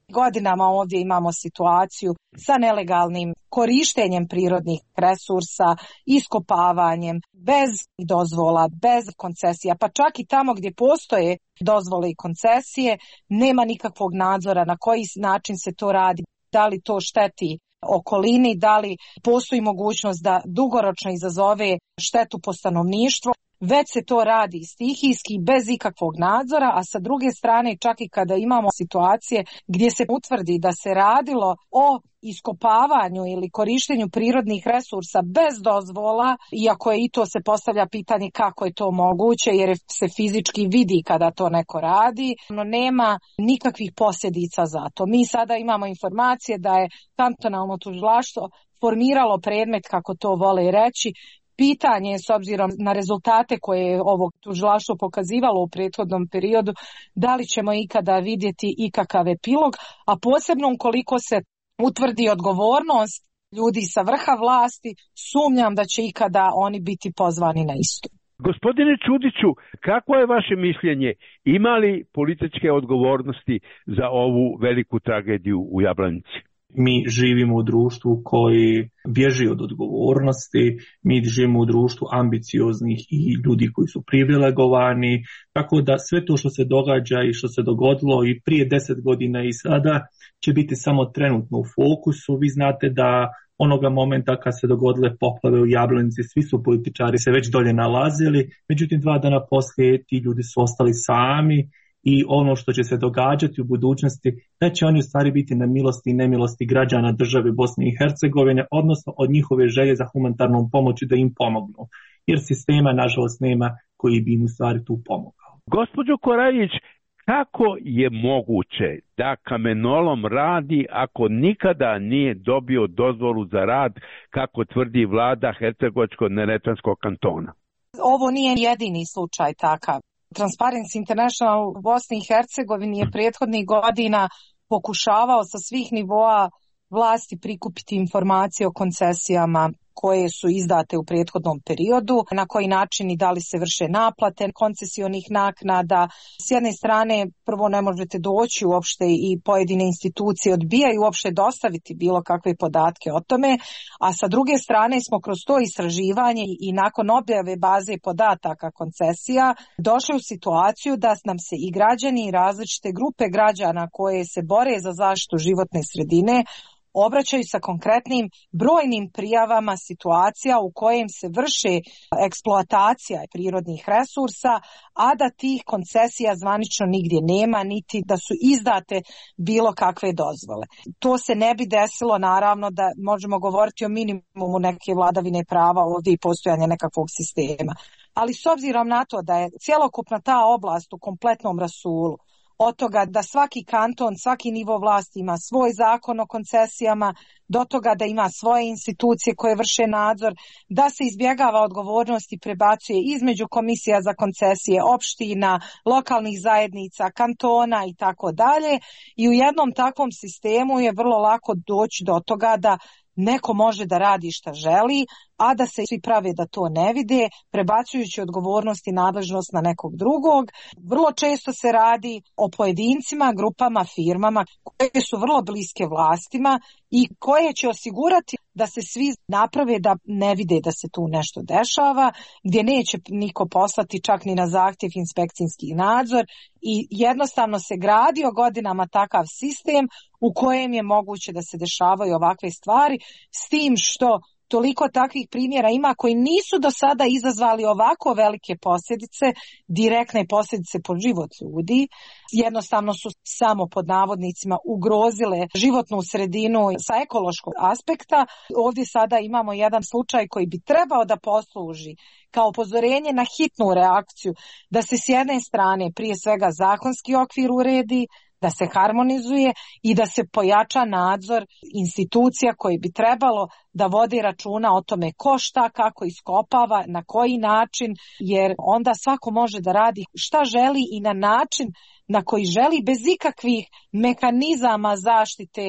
Godinama ovdje imamo situaciju sa nelegalnim korištenjem prirodnih resursa, iskopavanjem, bez dozvola, bez koncesija, pa čak i tamo gdje postoje dozvole i koncesije, nema nikakvog nadzora na koji način se to radi, da li to šteti okolini, da li postoji mogućnost da dugoročno izazove štetu po stanovništvo. Već se to radi stihijski, bez ikakvog nadzora, a sa druge strane čak i kada imamo situacije gdje se utvrdi da se radilo o iskopavanju ili korištenju prirodnih resursa bez dozvola, iako je i to se postavlja pitanje kako je to moguće, jer se fizički vidi kada to neko radi, no nema nikakvih posljedica za to. Mi sada imamo informacije da je kantonalno tužilaštvo formiralo predmet, kako to vole reći. Pitanje je, s obzirom na rezultate koje je ovo tužilaštvo pokazivalo u prethodnom periodu, da li ćemo ikada vidjeti ikakav epilog, a posebno ukoliko se utvrdi odgovornost ljudi sa vrha vlasti, sumnjam da će ikada oni biti pozvani na istu. Gospodine Čudiću, kako je vaše mišljenje? Ima li političke odgovornosti za ovu veliku tragediju u Jablanici? Mi živimo u društvu koji bježi od odgovornosti, mi živimo u društvu ambicioznih i ljudi koji su privilegovani, tako da sve to što se događa i što se dogodilo i prije deset godina i sada će biti samo trenutno u fokusu. Vi znate da onoga momenta kad se dogodile poplave u Jablanici, svi su političari se već dolje nalazili, međutim dva dana poslije ti ljudi su ostali sami. I ono što će se događati u budućnosti, da će oni u stvari biti na milosti i nemilosti građana države Bosne i Hercegovine, odnosno od njihove želje za humanitarnom pomoći da im pomognu. Jer sistema, nažalost, nema koji bi im u stvari tu pomogao. Gospođo Korajić, kako je moguće da kamenolom radi ako nikada nije dobio dozvolu za rad, kako tvrdi vlada Hercegovačko-neretvanskog kantona? Ovo nije jedini slučaj takav. Transparency International u Bosni i Hercegovini je prethodnih godina pokušavao sa svih nivoa vlasti prikupiti informacije o koncesijama koje su izdate u prethodnom periodu, na koji način i da li se vrše naplate koncesionih naknada. S jedne strane, prvo ne možete doći uopšte i pojedine institucije odbijaju uopšte dostaviti bilo kakve podatke o tome, a sa druge strane smo kroz to istraživanje i nakon objave baze podataka koncesija došli u situaciju da nam se i građani i različite grupe građana koje se bore za zaštitu životne sredine obraćaju sa konkretnim brojnim prijavama situacija u kojem se vrše eksploatacija prirodnih resursa, a da tih koncesija zvanično nigdje nema, niti da su izdate bilo kakve dozvole. To se ne bi desilo, naravno, da možemo govoriti o minimumu neke vladavine prava ovdje i postojanja nekakvog sistema. Ali s obzirom na to da je cjelokupna ta oblast u kompletnom rasulu, od toga da svaki kanton, svaki nivo vlasti ima svoj zakon o koncesijama, do toga da ima svoje institucije koje vrše nadzor, da se izbjegava odgovornost i prebacuje između komisija za koncesije, opština, lokalnih zajednica, kantona i tako dalje. I u jednom takvom sistemu je vrlo lako doći do toga da neko može da radi šta želi, a da se svi prave da to ne vide, prebacujući odgovornost i nadležnost na nekog drugog. Vrlo često se radi o pojedincima, grupama, firmama koje su vrlo bliske vlastima i koje će osigurati da se svi naprave da ne vide da se tu nešto dešava, gdje neće niko poslati čak ni na zahtjev inspekcijski nadzor i jednostavno se gradio godinama takav sistem u kojem je moguće da se dešavaju ovakve stvari, s tim što toliko takvih primjera ima koji nisu do sada izazvali ovako velike posljedice, direktne posljedice po život ljudi. Jednostavno su samo pod navodnicima ugrozile životnu sredinu sa ekološkog aspekta. Ovdje sada imamo jedan slučaj koji bi trebao da posluži kao upozorenje na hitnu reakciju, da se s jedne strane prije svega zakonski okvir uredi, da se harmonizuje i da se pojača nadzor institucija koji bi trebalo da vodi računa o tome ko šta, kako iskopava, na koji način, jer onda svako može da radi šta želi i na način na koji želi bez ikakvih mehanizama zaštite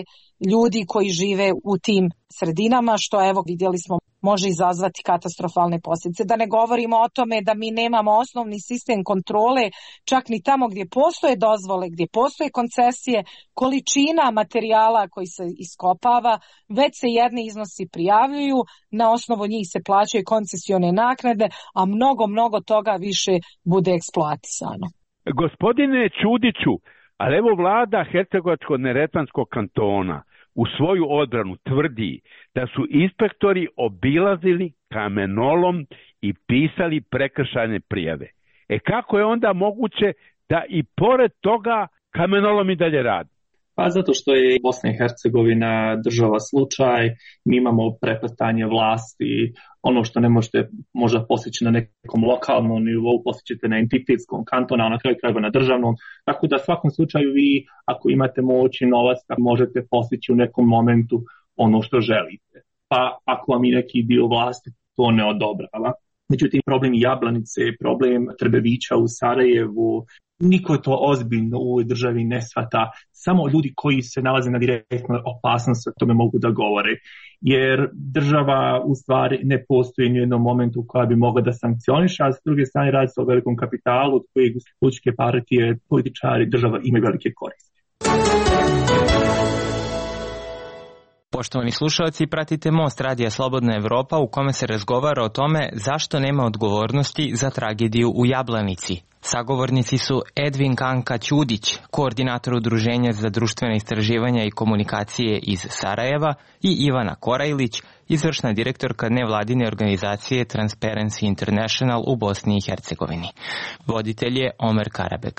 ljudi koji žive u tim sredinama, što evo vidjeli smo može izazvati katastrofalne posljedice. Da ne govorimo o tome da mi nemamo osnovni sistem kontrole, čak ni tamo gdje postoje dozvole, gdje postoje koncesije, količina materijala koji se iskopava, već se jedni iznosi prijavljuju, na osnovu njih se plaćaju koncesione naknade, a mnogo, mnogo toga više bude eksploatisano. Gospodine Čudiću, ali evo vlada Hercegovačko-neretvanskog kantona u svoju odbranu tvrdi da su inspektori obilazili kamenolom i pisali prekršajne prijave. E kako je onda moguće da i pored toga kamenolom i dalje radi? Pa zato što je Bosna i Hercegovina država slučaj, mi imamo prepletanje vlasti, ono što ne možete možda postići na nekom lokalnom nivou, postićete na entitetskom kantona, a na kraju krajeva na državnom. Tako da u svakom slučaju vi, ako imate moć i novac, možete postići u nekom momentu ono što želite. Pa ako vam i neki dio vlasti to ne odobrava. Međutim, problem Jablanice, problem Trbevića u Sarajevu, niko to ozbiljno u ovoj državi ne shvata. Samo ljudi koji se nalaze na direktnoj opasnosti o tome mogu da govore. Jer država u stvari ne postoji ni u jednom momentu koja bi mogla da sankcioniše, a s druge strane radi se o velikom kapitalu od kojeg političke partije, političari, država imaju velike koristi. Poštovani slušalci, pratite Most Radija Slobodna Evropa u kome se razgovara o tome zašto nema odgovornosti za tragediju u Jablanici. Sagovornici su Edvin Kanka Ćudić, koordinator Udruženja za društvene istraživanja i komunikacije iz Sarajeva, i Ivana Korajlić, izvršna direktorka nevladine organizacije Transparency International u Bosni i Hercegovini. Voditelj je Omer Karabek.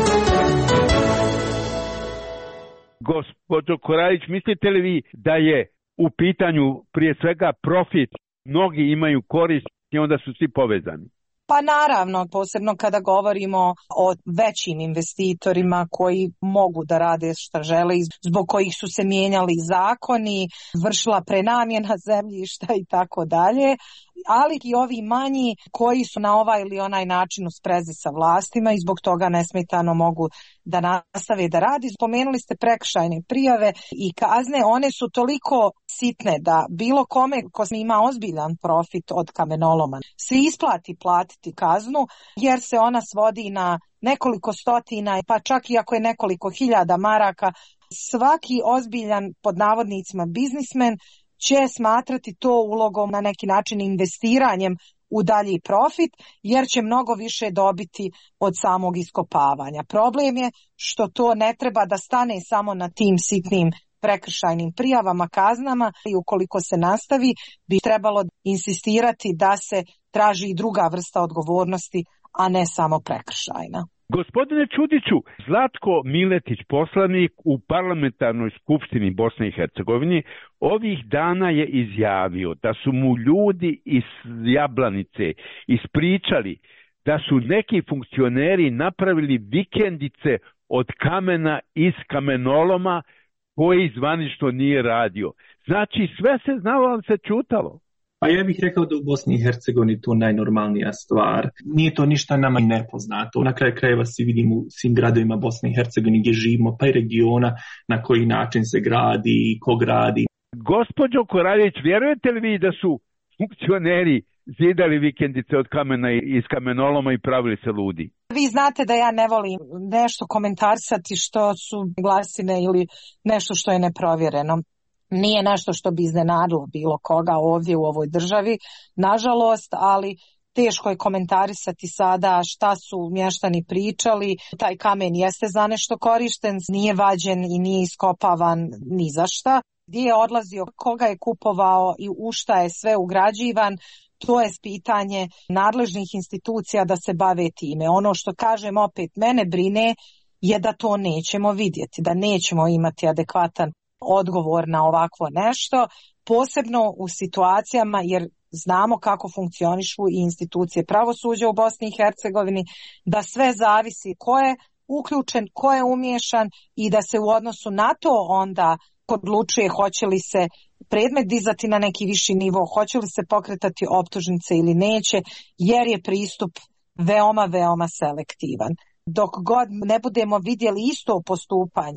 Gospođo Korajlić, mislite li vi da je u pitanju prije svega profit, mnogi imaju korist i onda su svi povezani? Pa naravno, posebno kada govorimo o većim investitorima koji mogu da rade šta žele, zbog kojih su se mijenjali zakoni, vršila prenamjena zemljišta i tako dalje, ali i ovi manji koji su na ovaj ili onaj način u sprezi sa vlastima i zbog toga nesmetano mogu da nastave da radi. Spomenuli ste prekršajne prijave i kazne, one su toliko sitne da bilo kome ko ima ozbiljan profit od kamenoloma se isplati platiti kaznu, jer se ona svodi na nekoliko stotina, pa čak i ako je nekoliko hiljada maraka. Svaki ozbiljan, pod navodnicima, biznismen će smatrati to ulogom, na neki način investiranjem u dalji profit, jer će mnogo više dobiti od samog iskopavanja. Problem je što to ne treba da stane samo na tim sitnim prekršajnim prijavama, kaznama, i ukoliko se nastavi, bi trebalo insistirati da se traži i druga vrsta odgovornosti, a ne samo prekršajna. Gospodine Čudiću, Zlatko Miletić, poslanik u parlamentarnoj skupštini Bosne i Hercegovine, ovih dana je izjavio da su mu ljudi iz Jablanice ispričali da su neki funkcioneri napravili vikendice od kamena iz kamenoloma koji zvanično nije radio. Znači sve se znalo, ali se čutalo. Pa ja bih rekao da u Bosni i Hercegovini to najnormalnija stvar. Nije to ništa nama nepoznato. Na kraju krajeva svi vidimo u svim gradovima Bosne i Hercegovine gdje živimo, pa i regiona, na koji način se gradi i ko gradi. Gospođo Koraljević, vjerujete li vi da su funkcioneri zidali vikendice od kamena iz kamenoloma i pravili se ludi? Vi znate da ja ne volim nešto komentarisati što su glasine ili nešto što je neprovjereno. Nije nešto što bi iznenadilo bilo koga ovdje u ovoj državi, nažalost, ali teško je komentarisati sada šta su mještani pričali. Taj kamen jeste za nešto korišten, nije vađen i nije iskopavan ni za šta. Gdje je odlazio, koga je kupovao i u šta je sve ugrađivan, to je pitanje nadležnih institucija da se bave time. Ono što kažem, opet mene brine, je da to nećemo vidjeti, da nećemo imati adekvatan odgovor na ovakvo nešto, posebno u situacijama, jer znamo kako funkcionišu i institucije pravosuđa u Bosni i Hercegovini, da sve zavisi ko je uključen, ko je umiješan i da se u odnosu na to onda odlučuje hoće li se predmet dizati na neki viši nivo, hoće li se pokretati optužnice ili neće, jer je pristup veoma, veoma selektivan. Dok god ne budemo vidjeli isto postupanje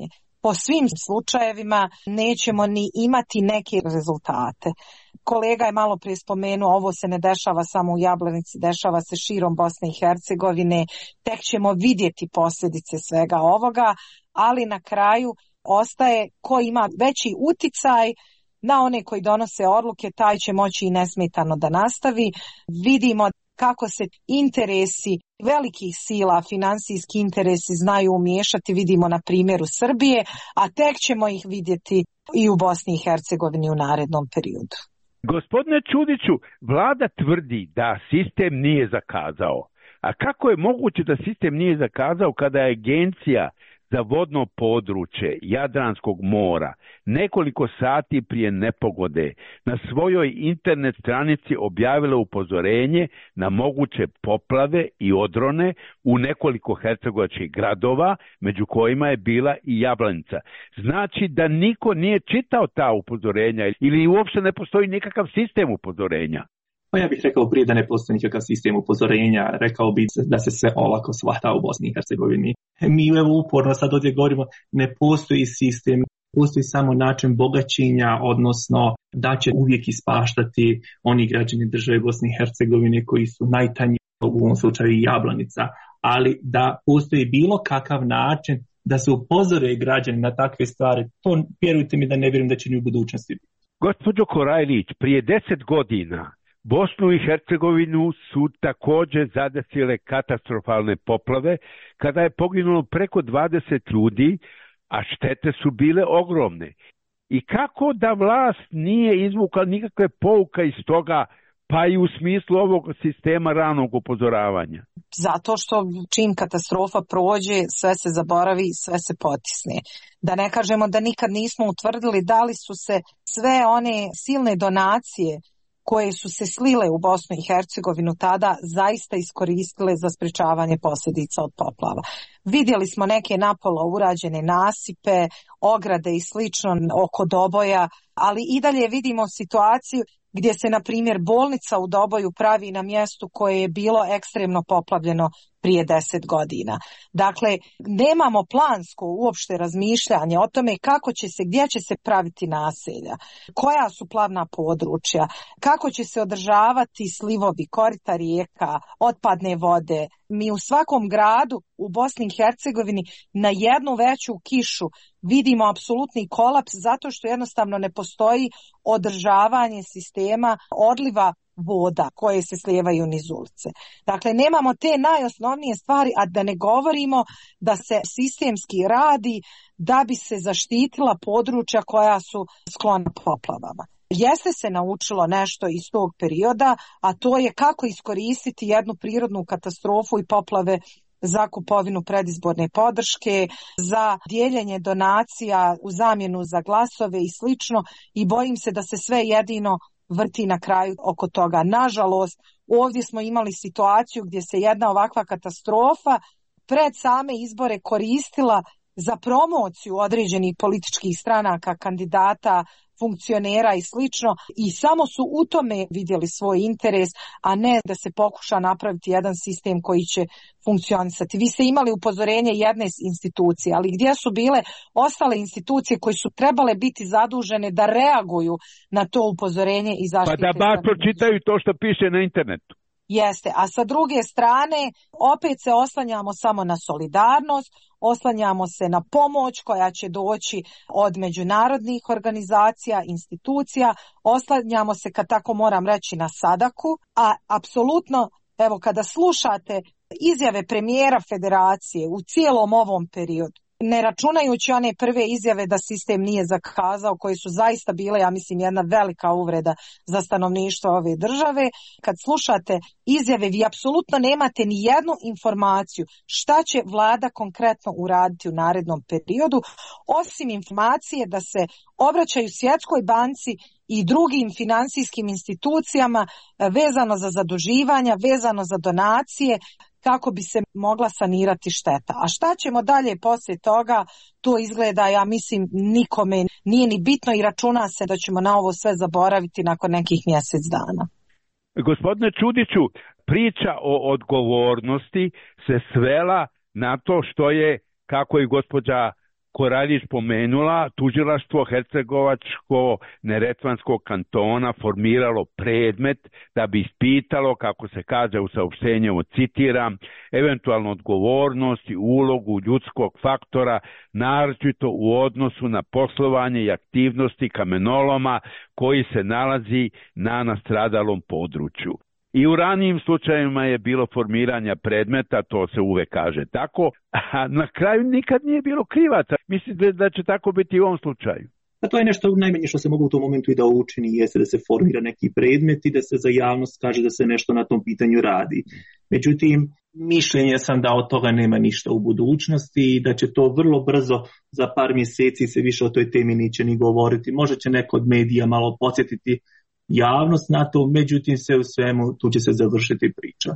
po svim slučajevima nećemo ni imati neke rezultate. Kolega je malo prije spomenuo, ovo se ne dešava samo u Jablanici, dešava se širom Bosne i Hercegovine, tek ćemo vidjeti posljedice svega ovoga, ali na kraju ostaje ko ima veći uticaj na one koji donose odluke, taj će moći i nesmetano da nastavi. Vidimo kako se interesi velikih sila, financijski interesi znaju umiješati, vidimo na primjeru Srbije, a tek ćemo ih vidjeti i u Bosni i Hercegovini u narednom periodu. Gospodine Čudiću, vlada tvrdi da sistem nije zakazao. A kako je moguće da sistem nije zakazao kada je Agencija za vodno područje Jadranskog mora nekoliko sati prije nepogode na svojoj internet stranici objavila upozorenje na moguće poplave i odrone u nekoliko hercegovačkih gradova, među kojima je bila i Jablanica. Znači da niko nije čitao ta upozorenja ili uopšte ne postoji nikakav sistem upozorenja? Pa ja bih rekao prije da ne postoji nikakav sistem upozorenja, rekao bih da se sve olako shvata u Bosni i Hercegovini. Mi evo uporno sad ovdje govorimo, ne postoji sistem, postoji samo način bogaćenja, odnosno da će uvijek ispaštati oni građani države Bosne i Hercegovine koji su najtanji, u ovom slučaju i Jablanica, ali da postoji bilo kakav način da se upozore građani na takve stvari, to vjerujte mi da ne vjerujem da će ni u budućnosti biti. Gospođo Korajlić, prije deset godina Bosnu i Hercegovinu su također zadesile katastrofalne poplave kada je poginulo preko dvadeset ljudi, a štete su bile ogromne. I kako da vlast nije izvukla nikakve pouka iz toga, pa i u smislu ovog sistema ranog upozoravanja? Zato što čim katastrofa prođe, sve se zaboravi, sve se potisne. Da ne kažemo da nikad nismo utvrdili da li su se sve one silne donacije koje su se slile u Bosnu i Hercegovinu tada zaista iskoristile za sprečavanje posljedica od poplava. Vidjeli smo neke napola urađene nasipe, ograde i slično oko Doboja, ali i dalje vidimo situaciju gdje se, na primjer, bolnica u Doboju pravi na mjestu koje je bilo ekstremno poplavljeno prije deset godina. Dakle, nemamo plansko uopšte razmišljanje o tome kako će se, gdje će se praviti naselja, koja su plavna područja, kako će se održavati slivovi, korita rijeka, otpadne vode. Mi u svakom gradu u Bosni i Hercegovini na jednu veću kišu vidimo apsolutni kolaps zato što jednostavno ne postoji održavanje sistema odliva voda koje se slijevaju niz ulice. Dakle, nemamo te najosnovnije stvari, a da ne govorimo da se sistemski radi da bi se zaštitila područja koja su sklona poplavama. Jeste se naučilo nešto iz tog perioda, a to je kako iskoristiti jednu prirodnu katastrofu i poplave za kupovinu predizborne podrške, za dijeljenje donacija u zamjenu za glasove i slično, i bojim se da se sve jedino vrti na kraju oko toga. Nažalost, ovdje smo imali situaciju gdje se jedna ovakva katastrofa pred same izbore koristila za promociju određenih političkih stranaka, kandidata, funkcionera i slično, i samo su u tome vidjeli svoj interes, a ne da se pokuša napraviti jedan sistem koji će funkcionisati. Vi ste imali upozorenje jedne institucije, ali gdje su bile ostale institucije koje su trebale biti zadužene da reaguju na to upozorenje i zaštite? Pa da bar pročitaju to što piše na internetu. Jeste, a sa druge strane opet se oslanjamo samo na solidarnost, oslanjamo se na pomoć koja će doći od međunarodnih organizacija, institucija, oslanjamo se, kad tako moram reći, na sadaku, a apsolutno, evo, kada slušate izjave premijera federacije u cijelom ovom periodu, ne računajući one prve izjave da sistem nije zakazao, koje su zaista bile, ja mislim, jedna velika uvreda za stanovništvo ove države. Kad slušate izjave, vi apsolutno nemate ni jednu informaciju šta će vlada konkretno uraditi u narednom periodu, osim informacije da se obraćaju Svjetskoj banci i drugim financijskim institucijama vezano za zaduživanja, vezano za donacije, kako bi se mogla sanirati šteta. A šta ćemo dalje poslije toga, to izgleda, ja mislim, nikome nije ni bitno i računa se da ćemo na ovo sve zaboraviti nakon nekih mjesec dana. Gospodine Čudiću, priča o odgovornosti se svela na to što je, kako je gospođa Koraljić pomenula, tužilaštvo Hercegovačko-Neretvanskog kantona formiralo predmet da bi ispitalo, kako se kaže u saopštenju, citiram, eventualnu odgovornost i ulogu ljudskog faktora, naročito u odnosu na poslovanje i aktivnosti kamenoloma koji se nalazi na nastradalom području. I u ranijim slučajevima je bilo formiranja predmeta, to se uvek kaže tako, a na kraju nikad nije bilo krivaca. Mislite da će tako biti i u ovom slučaju? A to je nešto najmanje što se mogu u tom momentu i da učini, jeste da se formira neki predmet i da se za javnost kaže da se nešto na tom pitanju radi. Međutim, mišljenja sam da od toga nema ništa u budućnosti i da će to vrlo brzo, za par mjeseci se više o toj temi neće ni govoriti. Možda će neko od medija malo podsjetiti javnost na to, međutim sve u svemu tu će se završiti priča.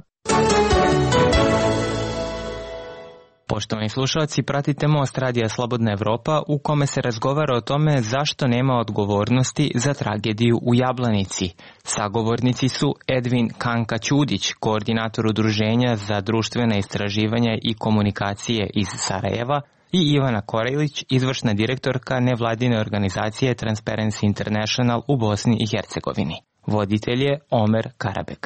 Poštovani slušalci, pratite Most radija Slobodna Evropa u kome se razgovara o tome zašto nema odgovornosti za tragediju u Jablanici. Sagovornici su Edvin Kanka Ćudić, koordinator Udruženja za društvena istraživanja i komunikacije iz Sarajeva, i Ivana Korajlić, izvršna direktorka nevladine organizacije Transparency International u Bosni i Hercegovini. Voditelj je Omer Karabek.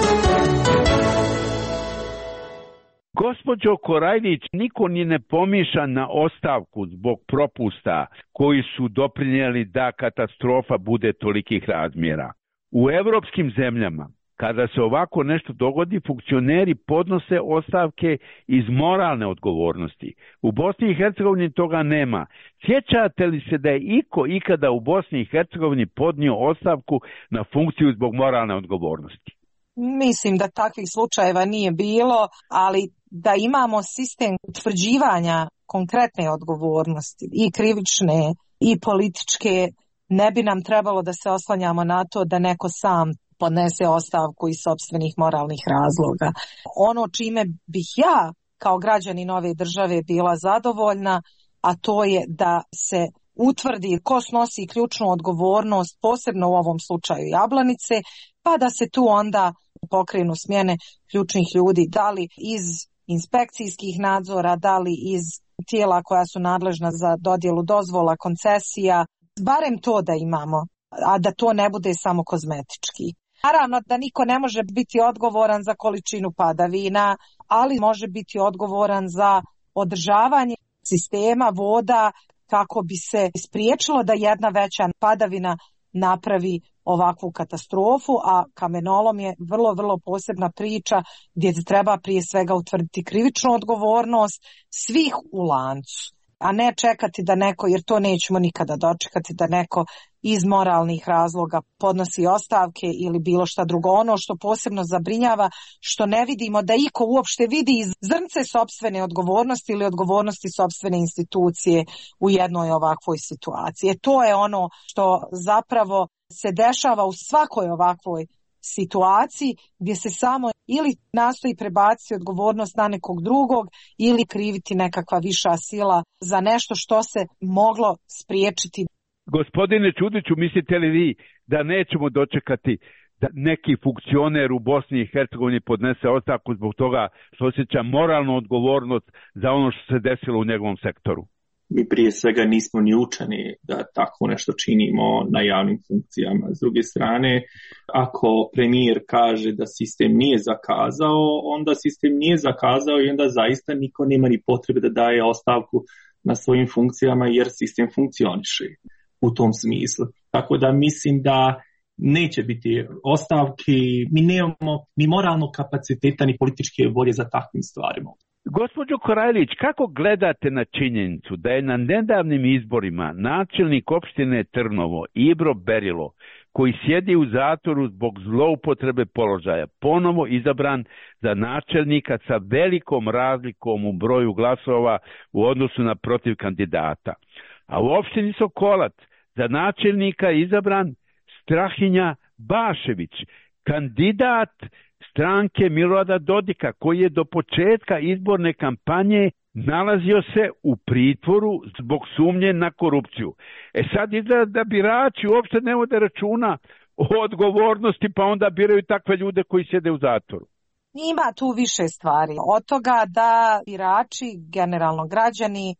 Gospođo Korajlić, niko ni ne pomišlja na ostavku zbog propusta koji su doprinijeli da katastrofa bude tolikih razmjera. U evropskim zemljama, kada se ovako nešto dogodi, funkcioneri podnose ostavke iz moralne odgovornosti. U Bosni i Hercegovini toga nema. Sjećate li se da je iko ikada u Bosni i Hercegovini podnio ostavku na funkciju zbog moralne odgovornosti? Mislim da takvih slučajeva nije bilo, ali da imamo sistem utvrđivanja konkretne odgovornosti i krivične i političke, ne bi nam trebalo da se oslanjamo na to da neko sam podnese ostavku iz sopstvenih moralnih razloga. Ono čime bih ja kao građanin ove države bila zadovoljna, a to je da se utvrdi ko snosi ključnu odgovornost, posebno u ovom slučaju Jablanice, pa da se tu onda pokrenu smjene ključnih ljudi, da li iz inspekcijskih nadzora, da li iz tijela koja su nadležna za dodjelu dozvola, koncesija, barem to da imamo, a da to ne bude samo kozmetički. Naravno da niko ne može biti odgovoran za količinu padavina, ali može biti odgovoran za održavanje sistema voda kako bi se spriječilo da jedna veća padavina napravi ovakvu katastrofu, a kamenolom je vrlo, vrlo posebna priča gdje se treba prije svega utvrditi krivičnu odgovornost svih u lancu, a ne čekati da neko, jer to nećemo nikada dočekati, da neko iz moralnih razloga podnosi ostavke ili bilo šta drugo. Ono što posebno zabrinjava, što ne vidimo da iko uopšte vidi iz zrnce sopstvene odgovornosti ili odgovornosti sopstvene institucije u jednoj ovakvoj situaciji. E, to je ono što zapravo se dešava u svakoj ovakvoj situaciji gdje se samo ili nastoji prebaciti odgovornost na nekog drugog ili kriviti nekakva viša sila za nešto što se moglo spriječiti. Gospodine Ćudiću, mislite li vi da nećemo dočekati da neki funkcioner u Bosni i Hercegovini podnese ostavku zbog toga što osjeća moralnu odgovornost za ono što se desilo u njegovom sektoru? Mi prije svega nismo ni učeni da tako nešto činimo na javnim funkcijama. S druge strane, ako premijer kaže da sistem nije zakazao, onda sistem nije zakazao i onda zaista niko nema ni potrebe da daje ostavku na svojim funkcijama jer sistem funkcioniše u tom smislu. Tako da mislim da neće biti ostavki, mi nemamo ni moralnog kapaciteta ni političke volje za takvim stvarima. Gospođo Korajlić, kako gledate na činjenicu da je na nedavnim izborima načelnik opštine Trnovo Ibro Berilo, koji sjedi u zatvoru zbog zloupotrebe položaja, ponovo izabran za načelnika sa velikom razlikom u broju glasova u odnosu na protiv kandidata? A u opštini Sokolac za načelnika je izabran Strahinja Bašević, kandidat stranke Milorada Dodika, koji je do početka izborne kampanje nalazio se u pritvoru zbog sumnje na korupciju. E sad izgleda da birači uopšte ne vode računa o odgovornosti, pa onda biraju takve ljude koji sjede u zatvoru. Ima tu više stvari. Od toga da birači, generalno građani,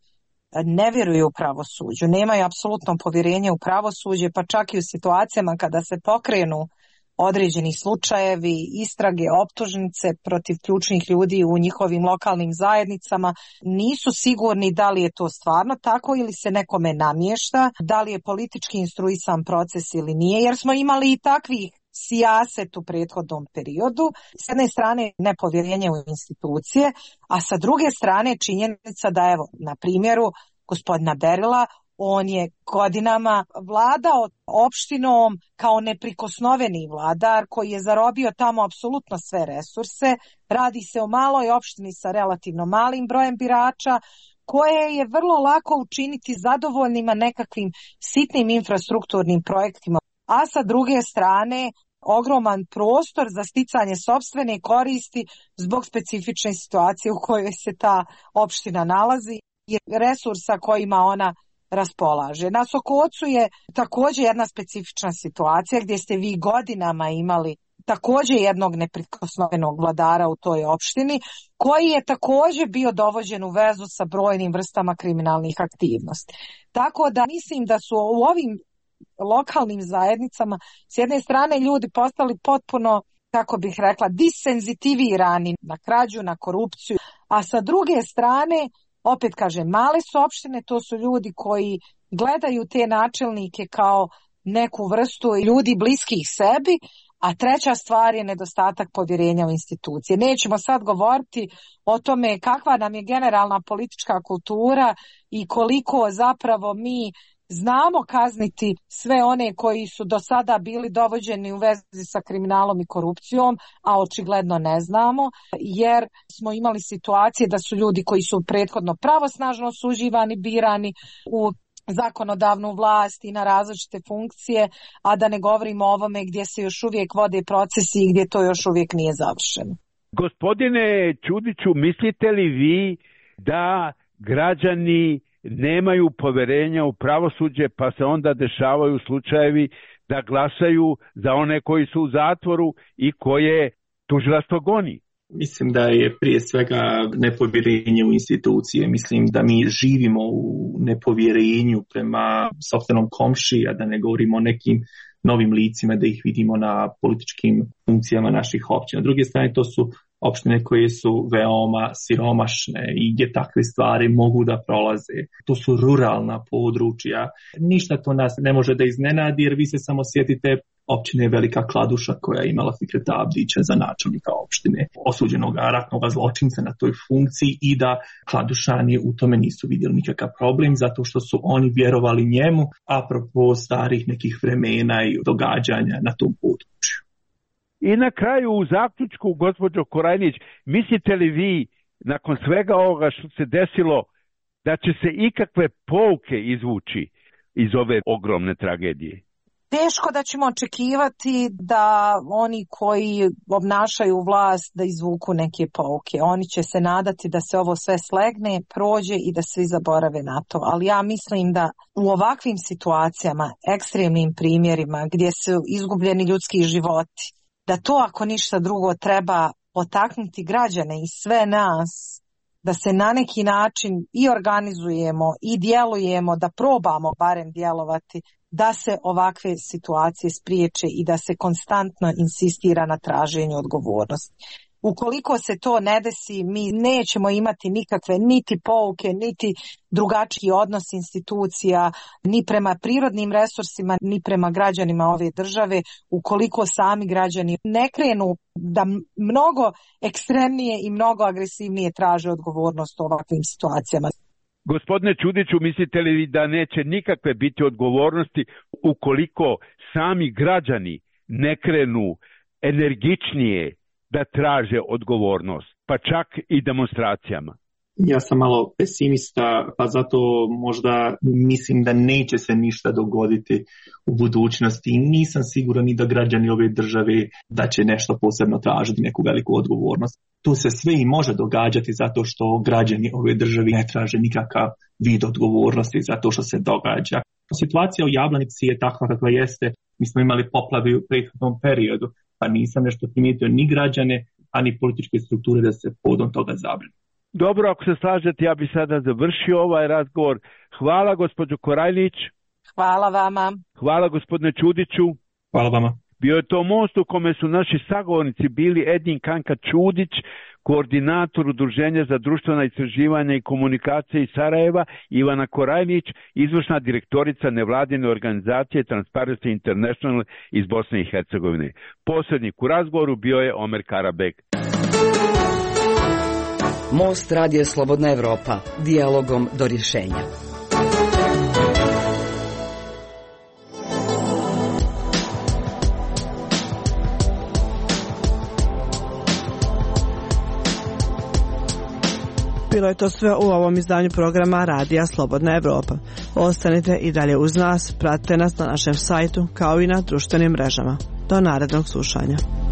ne vjeruju u pravosuđu, nemaju apsolutno povjerenje u pravosuđe, pa čak i u situacijama kada se pokrenu određeni slučajevi, istrage, optužnice protiv ključnih ljudi u njihovim lokalnim zajednicama, nisu sigurni da li je to stvarno tako ili se nekome namješta, da li je politički instruisan proces ili nije, jer smo imali i takvih sijaset u prethodnom periodu. S jedne strane nepovjerenje u institucije, a sa druge strane činjenica da, evo, na primjeru gospodina Berila, on je godinama vladao opštinom kao neprikosnoveni vladar koji je zarobio tamo apsolutno sve resurse. Radi se o maloj opštini sa relativno malim brojem birača koje je vrlo lako učiniti zadovoljnima nekakvim sitnim infrastrukturnim projektima. A sa druge strane ogroman prostor za sticanje sopstvene koristi zbog specifične situacije u kojoj se ta opština nalazi i resursa kojima ona raspolaže. Na Sokocu je također jedna specifična situacija gdje ste vi godinama imali također jednog neprikosnovenog vladara u toj opštini koji je također bio dovođen u vezu sa brojnim vrstama kriminalnih aktivnosti. Tako da mislim da su u ovim lokalnim zajednicama s jedne strane ljudi postali potpuno, kako bih rekla, disenzitivirani na krađu, na korupciju, a sa druge strane, opet kažem, male su opštine, to su ljudi koji gledaju te načelnike kao neku vrstu ljudi bliskih sebi, a treća stvar je nedostatak povjerenja u institucije. Nećemo sad govoriti o tome kakva nam je generalna politička kultura i koliko zapravo mi znamo kazniti sve one koji su do sada bili dovođeni u vezi sa kriminalom i korupcijom, a očigledno ne znamo, jer smo imali situacije da su ljudi koji su prethodno pravosnažno osuđivani, birani u zakonodavnu vlast i na različite funkcije, a da ne govorimo o ovome gdje se još uvijek vode procesi i gdje to još uvijek nije završeno. Gospodine Čudiću, mislite li vi da građani nemaju poverenja u pravosuđe pa se onda dešavaju slučajevi da glasaju za one koji su u zatvoru i koje tužilaštvo goni? Mislim da je prije svega nepovjerenje u institucije. Mislim da mi živimo u nepovjerenju prema sopstvenom komšiji, a da ne govorimo o nekim novim licima, da ih vidimo na političkim funkcijama naših općina. S druge strane, to su opštine koje su veoma siromašne i gdje takve stvari mogu da prolaze. To su ruralna područja. Ništa to nas ne može da iznenadi, jer vi se samo sjetite općine Velika Kladuša koja je imala Fikreta Abdića za načelnika opštine, osuđenog ratnog zločinca na toj funkciji, i da Kladušani u tome nisu vidjeli nikakav problem zato što su oni vjerovali njemu, apropo starih nekih vremena i događanja na tom području. I na kraju u zaključku, gospođo Korajnić, mislite li vi nakon svega ovoga što se desilo da će se ikakve pouke izvući iz ove ogromne tragedije? Teško da ćemo očekivati da oni koji obnašaju vlast da izvuku neke pouke. Oni će se nadati da se ovo sve slegne, prođe i da svi zaborave na to. Ali ja mislim da u ovakvim situacijama, ekstremnim primjerima gdje su izgubljeni ljudski životi, da to ako ništa drugo treba potaknuti građane i sve nas da se na neki način i organizujemo i djelujemo, da probamo barem djelovati, da se ovakve situacije spriječe i da se konstantno insistira na traženju odgovornosti. Ukoliko se to ne desi, mi nećemo imati nikakve niti pouke, niti drugačiji odnos institucija, ni prema prirodnim resursima, ni prema građanima ove države, ukoliko sami građani ne krenu da mnogo ekstremnije i mnogo agresivnije traže odgovornost u ovakvim situacijama. Gospodine Čudiću, mislite li da neće nikakve biti odgovornosti ukoliko sami građani ne krenu energičnije da traže odgovornost, pa čak i demonstracijama? Ja sam malo pesimista, pa zato možda mislim da neće se ništa dogoditi u budućnosti i nisam siguran ni da građani ove države da će nešto posebno tražiti, neku veliku odgovornost. Tu se sve i može događati zato što građani ove države ne traže nikakav vid odgovornosti zato što se događa. Situacija u Jablanici je takva kakva jeste. Mi smo imali poplave u prethodnom periodu, pa nisam nešto primijetio ni građane, a ni političke strukture da se podom toga zabrinu. Dobro, ako se slažete, ja bi sada završio ovaj razgovor. Hvala gospođo Korajnić. Hvala vama. Hvala gospodine Čudiću. Hvala vama. Bio je to most u kome su naši sagovornici bili Edin Kanka Čudić, koordinator Udruženja za društvena istraživanja i komunikacije iz Sarajeva, Ivana Korajnić, izvršna direktorica nevladine organizacije Transparency International iz Bosne i Hercegovine. Posrednik u razgovoru bio je Omer Karabek. Most Radio Slobodna Evropa, dijalogom do rješenja. Bilo je to sve u ovom izdanju programa Radija Slobodna Evropa. Ostanite i dalje uz nas, pratite nas na našem sajtu kao i na društvenim mrežama. Do narednog slušanja.